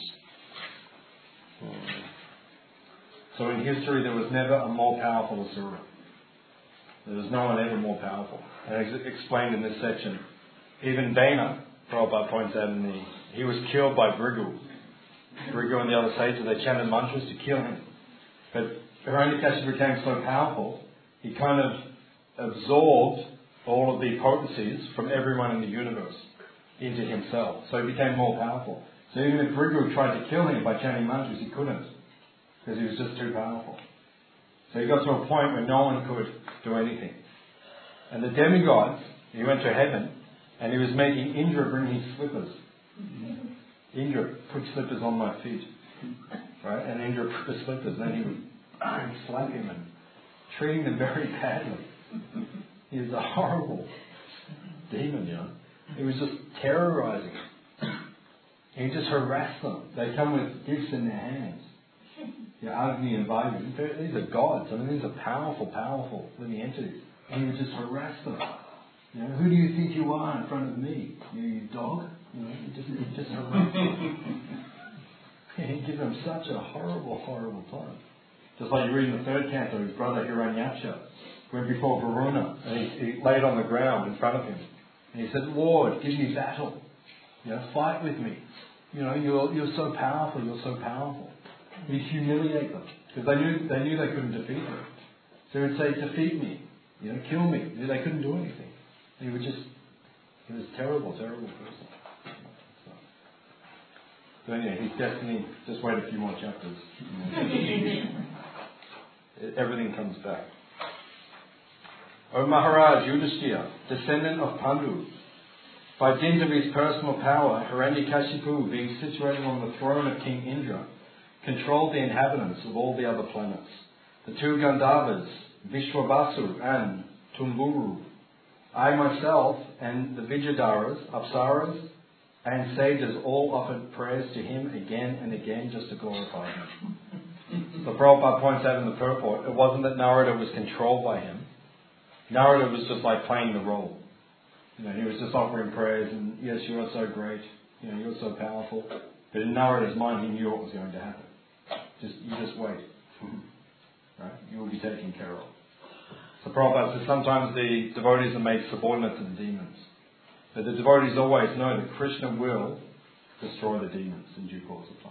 So in history there was never a more powerful asura. There was no one ever more powerful. And as explained in this section, even Dana, Prabhupada points out he was killed by Brigu. Brigu and the other sages, they chanted mantras to kill him. But Hiranyakashipu became so powerful, he kind of absorbed all of the potencies from everyone in the universe into himself. So he became more powerful. So even if Brigu tried to kill him by chanting mantras, he couldn't. Because he was just too powerful. So he got to a point where no one could do anything. And the demigods, he went to heaven, and he was making Indra bring his slippers. Indra, put slippers on my feet. Right? And Indra put the slippers, and then he would slap him and treating them very badly. He was a horrible demon, He was just terrorizing him. He just harassed them. They come with gifts in their hands. Agni and Vayu, these are gods. I mean, these are powerful, powerful living entities. And he would just harass them. Who do you think you are in front of me? You dog? He just harass them. He'd give them such a horrible, horrible time. Just like you read in the third canto, his brother Hiranyaksha went before Varuna and he laid on the ground in front of him. And he said, Lord, give me battle. Fight with me. You're so powerful, you're so powerful. He'd humiliate them. Because they knew they couldn't defeat him. So he'd say, defeat me. Kill me. They couldn't do anything. He was terrible, terrible person. So anyway, his destiny, just wait a few more chapters. Everything comes back. O Maharaj Yudhishthira, descendant of Pandu, by dint of his personal power, Hiranyakashipu, being situated on the throne of King Indra, controlled the inhabitants of all the other planets. The two Gandharvas, Vishwavasu and Tumburu. I myself and the Vidyadharas, Apsaras, and sages all offered prayers to him again and again just to glorify him. So Prabhupada points out in the purport, it wasn't that Narada was controlled by him. Narada was just like playing the role. He was just offering prayers and, yes, you are so great, you're so powerful. But in Narada's mind, he knew what was going to happen. You just wait. Right? You will be taken care of. So Prabhupada says sometimes the devotees are made subordinate to the demons. But the devotees always know that Krishna will destroy the demons in due course of time.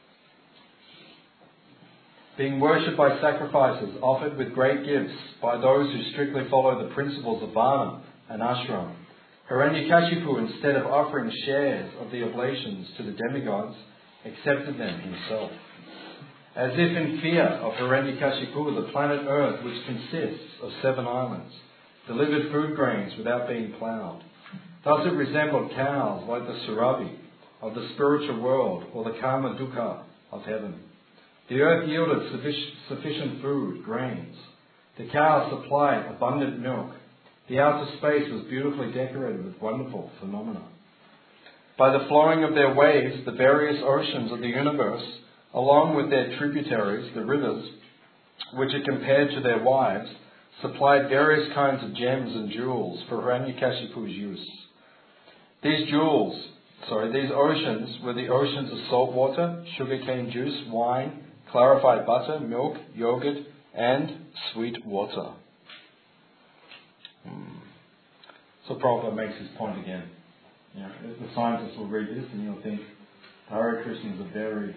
Being worshipped by sacrifices offered with great gifts by those who strictly follow the principles of Varna and Ashram, Hiranyakashipu, instead of offering shares of the oblations to the demigods, accepted them himself. As if in fear of Hiranyakashipu, the planet Earth, which consists of 7 islands, delivered food grains without being ploughed. Thus it resembled cows like the Suravi of the spiritual world or the Kama Dukkha of heaven. The earth yielded sufficient food, grains. The cows supplied abundant milk. The outer space was beautifully decorated with wonderful phenomena. By the flowing of their waves, the various oceans of the universe, along with their tributaries, the rivers, which are compared to their wives, supplied various kinds of gems and jewels for Hiranyakashipu's use. These oceans were the oceans of salt water, sugarcane juice, wine, clarified butter, milk, yogurt, and sweet water. So Prabhupada makes his point again. The scientists will read this and you'll think Hare Krishnas are very...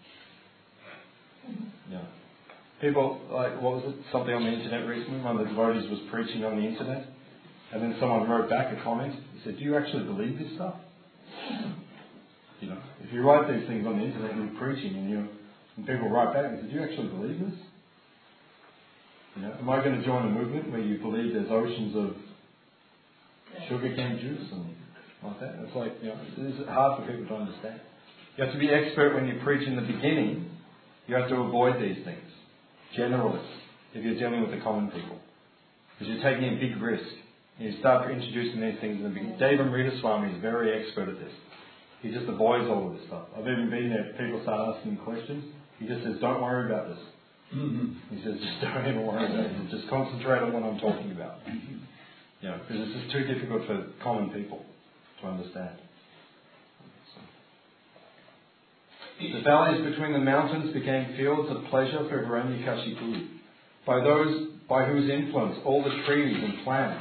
People, like, what was it, something on the internet recently, one of the devotees was preaching on the internet, and then someone wrote back a comment. He said, do you actually believe this stuff? If you write these things on the internet and you're preaching and people write back and say, do you actually believe this? Am I going to join a movement where you believe there's oceans of sugarcane juice and like that? It's like, it's hard for people to understand. You have to be expert when you preach in the beginning. You have to avoid these things. Generalists, if you're dealing with the common people. Because you're taking a big risk. You start introducing these things in the beginning. Deva Amrita Swami is very expert at this. He just avoids all of this stuff. I've even been there, people start asking questions. He just says, don't worry about this. He says, just don't even worry about it. Just concentrate on what I'm talking about. Because it's just too difficult for common people to understand. The valleys between the mountains became fields of pleasure for Hiranyakashipu, by those by whose influence all the trees and plants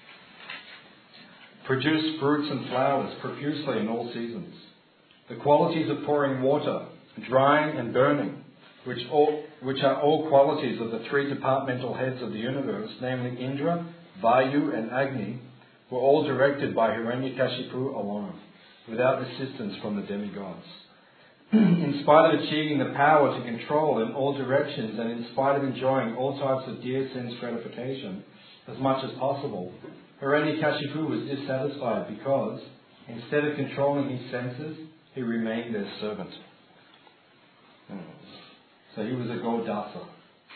produced fruits and flowers profusely in all seasons. The qualities of pouring water, drying and burning, which are all qualities of the 3 departmental heads of the universe, namely Indra, Vayu and Agni, were all directed by Hiranyakashipu alone, without assistance from the demigods. In spite of achieving the power to control in all directions and in spite of enjoying all types of dear sense gratification as much as possible, Hiranyakashipu was dissatisfied because, instead of controlling his senses, he remained their servant. So he was a Godasa.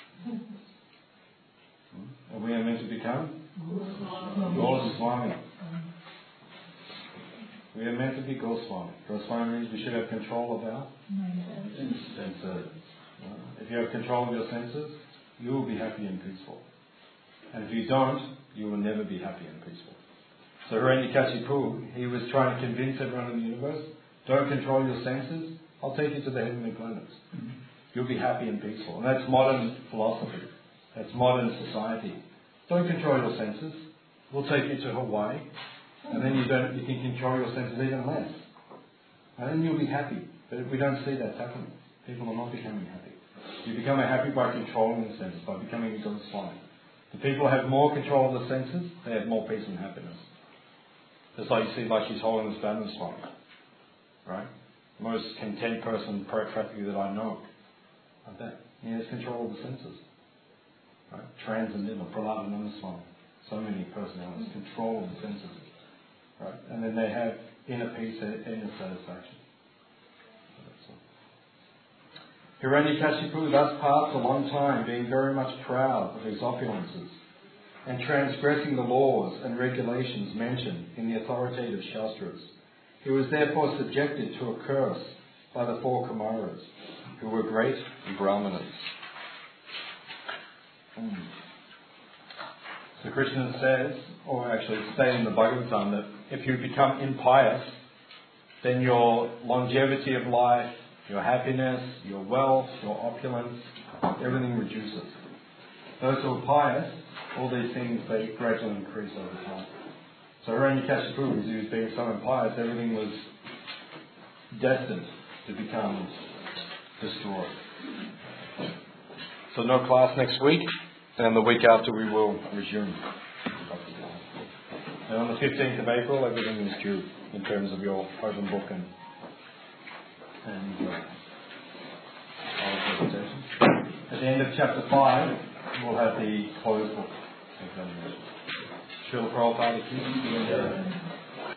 And we are meant to become Goswami. We are meant to be Goswami. Goswami means we should have control of our senses. If you have control of your senses, you will be happy and peaceful. And if you don't, you will never be happy and peaceful. So Hiranyakashipu, he was trying to convince everyone in the universe, don't control your senses, I'll take you to the heavenly planets. You'll be happy and peaceful. And that's modern philosophy. That's modern society. Don't control your senses. We'll take you to Hawaii. And then you can control your senses even less. And then you'll be happy. But we don't see that happening. People are not becoming happy. You become happy by controlling the senses, by becoming a Goswami. The people who have more control of the senses, they have more peace and happiness. Just like you see, like she's holding this balance swami. Right? Most content person practically that I know. Like that. He has control of the senses. Right? Transcendental, Prahladananda Swami. So many personalities control of the senses. Right? And then they have inner peace, inner satisfaction. Hiranyakashipu thus passed a long time, being very much proud of his opulences, and transgressing the laws and regulations mentioned in the authoritative Shastras. He was therefore subjected to a curse by the 4 Kumaras, who were great Brahmanas. So Krishna says, or actually it's stated in the Bhagavatam, that if you become impious, then your longevity of life, your happiness, your wealth, your opulence, everything reduces. Those who are pious, all these things, they gradually increase over time. So Hiranyakashipu, as he was being so impious, everything was destined to become destroyed. So no class next week, and the week after we will resume. And on the 15th of April, everything is due in terms of your open book and our presentation. At the end of chapter 5, we'll have the closed book examination. Srila Prabhupada,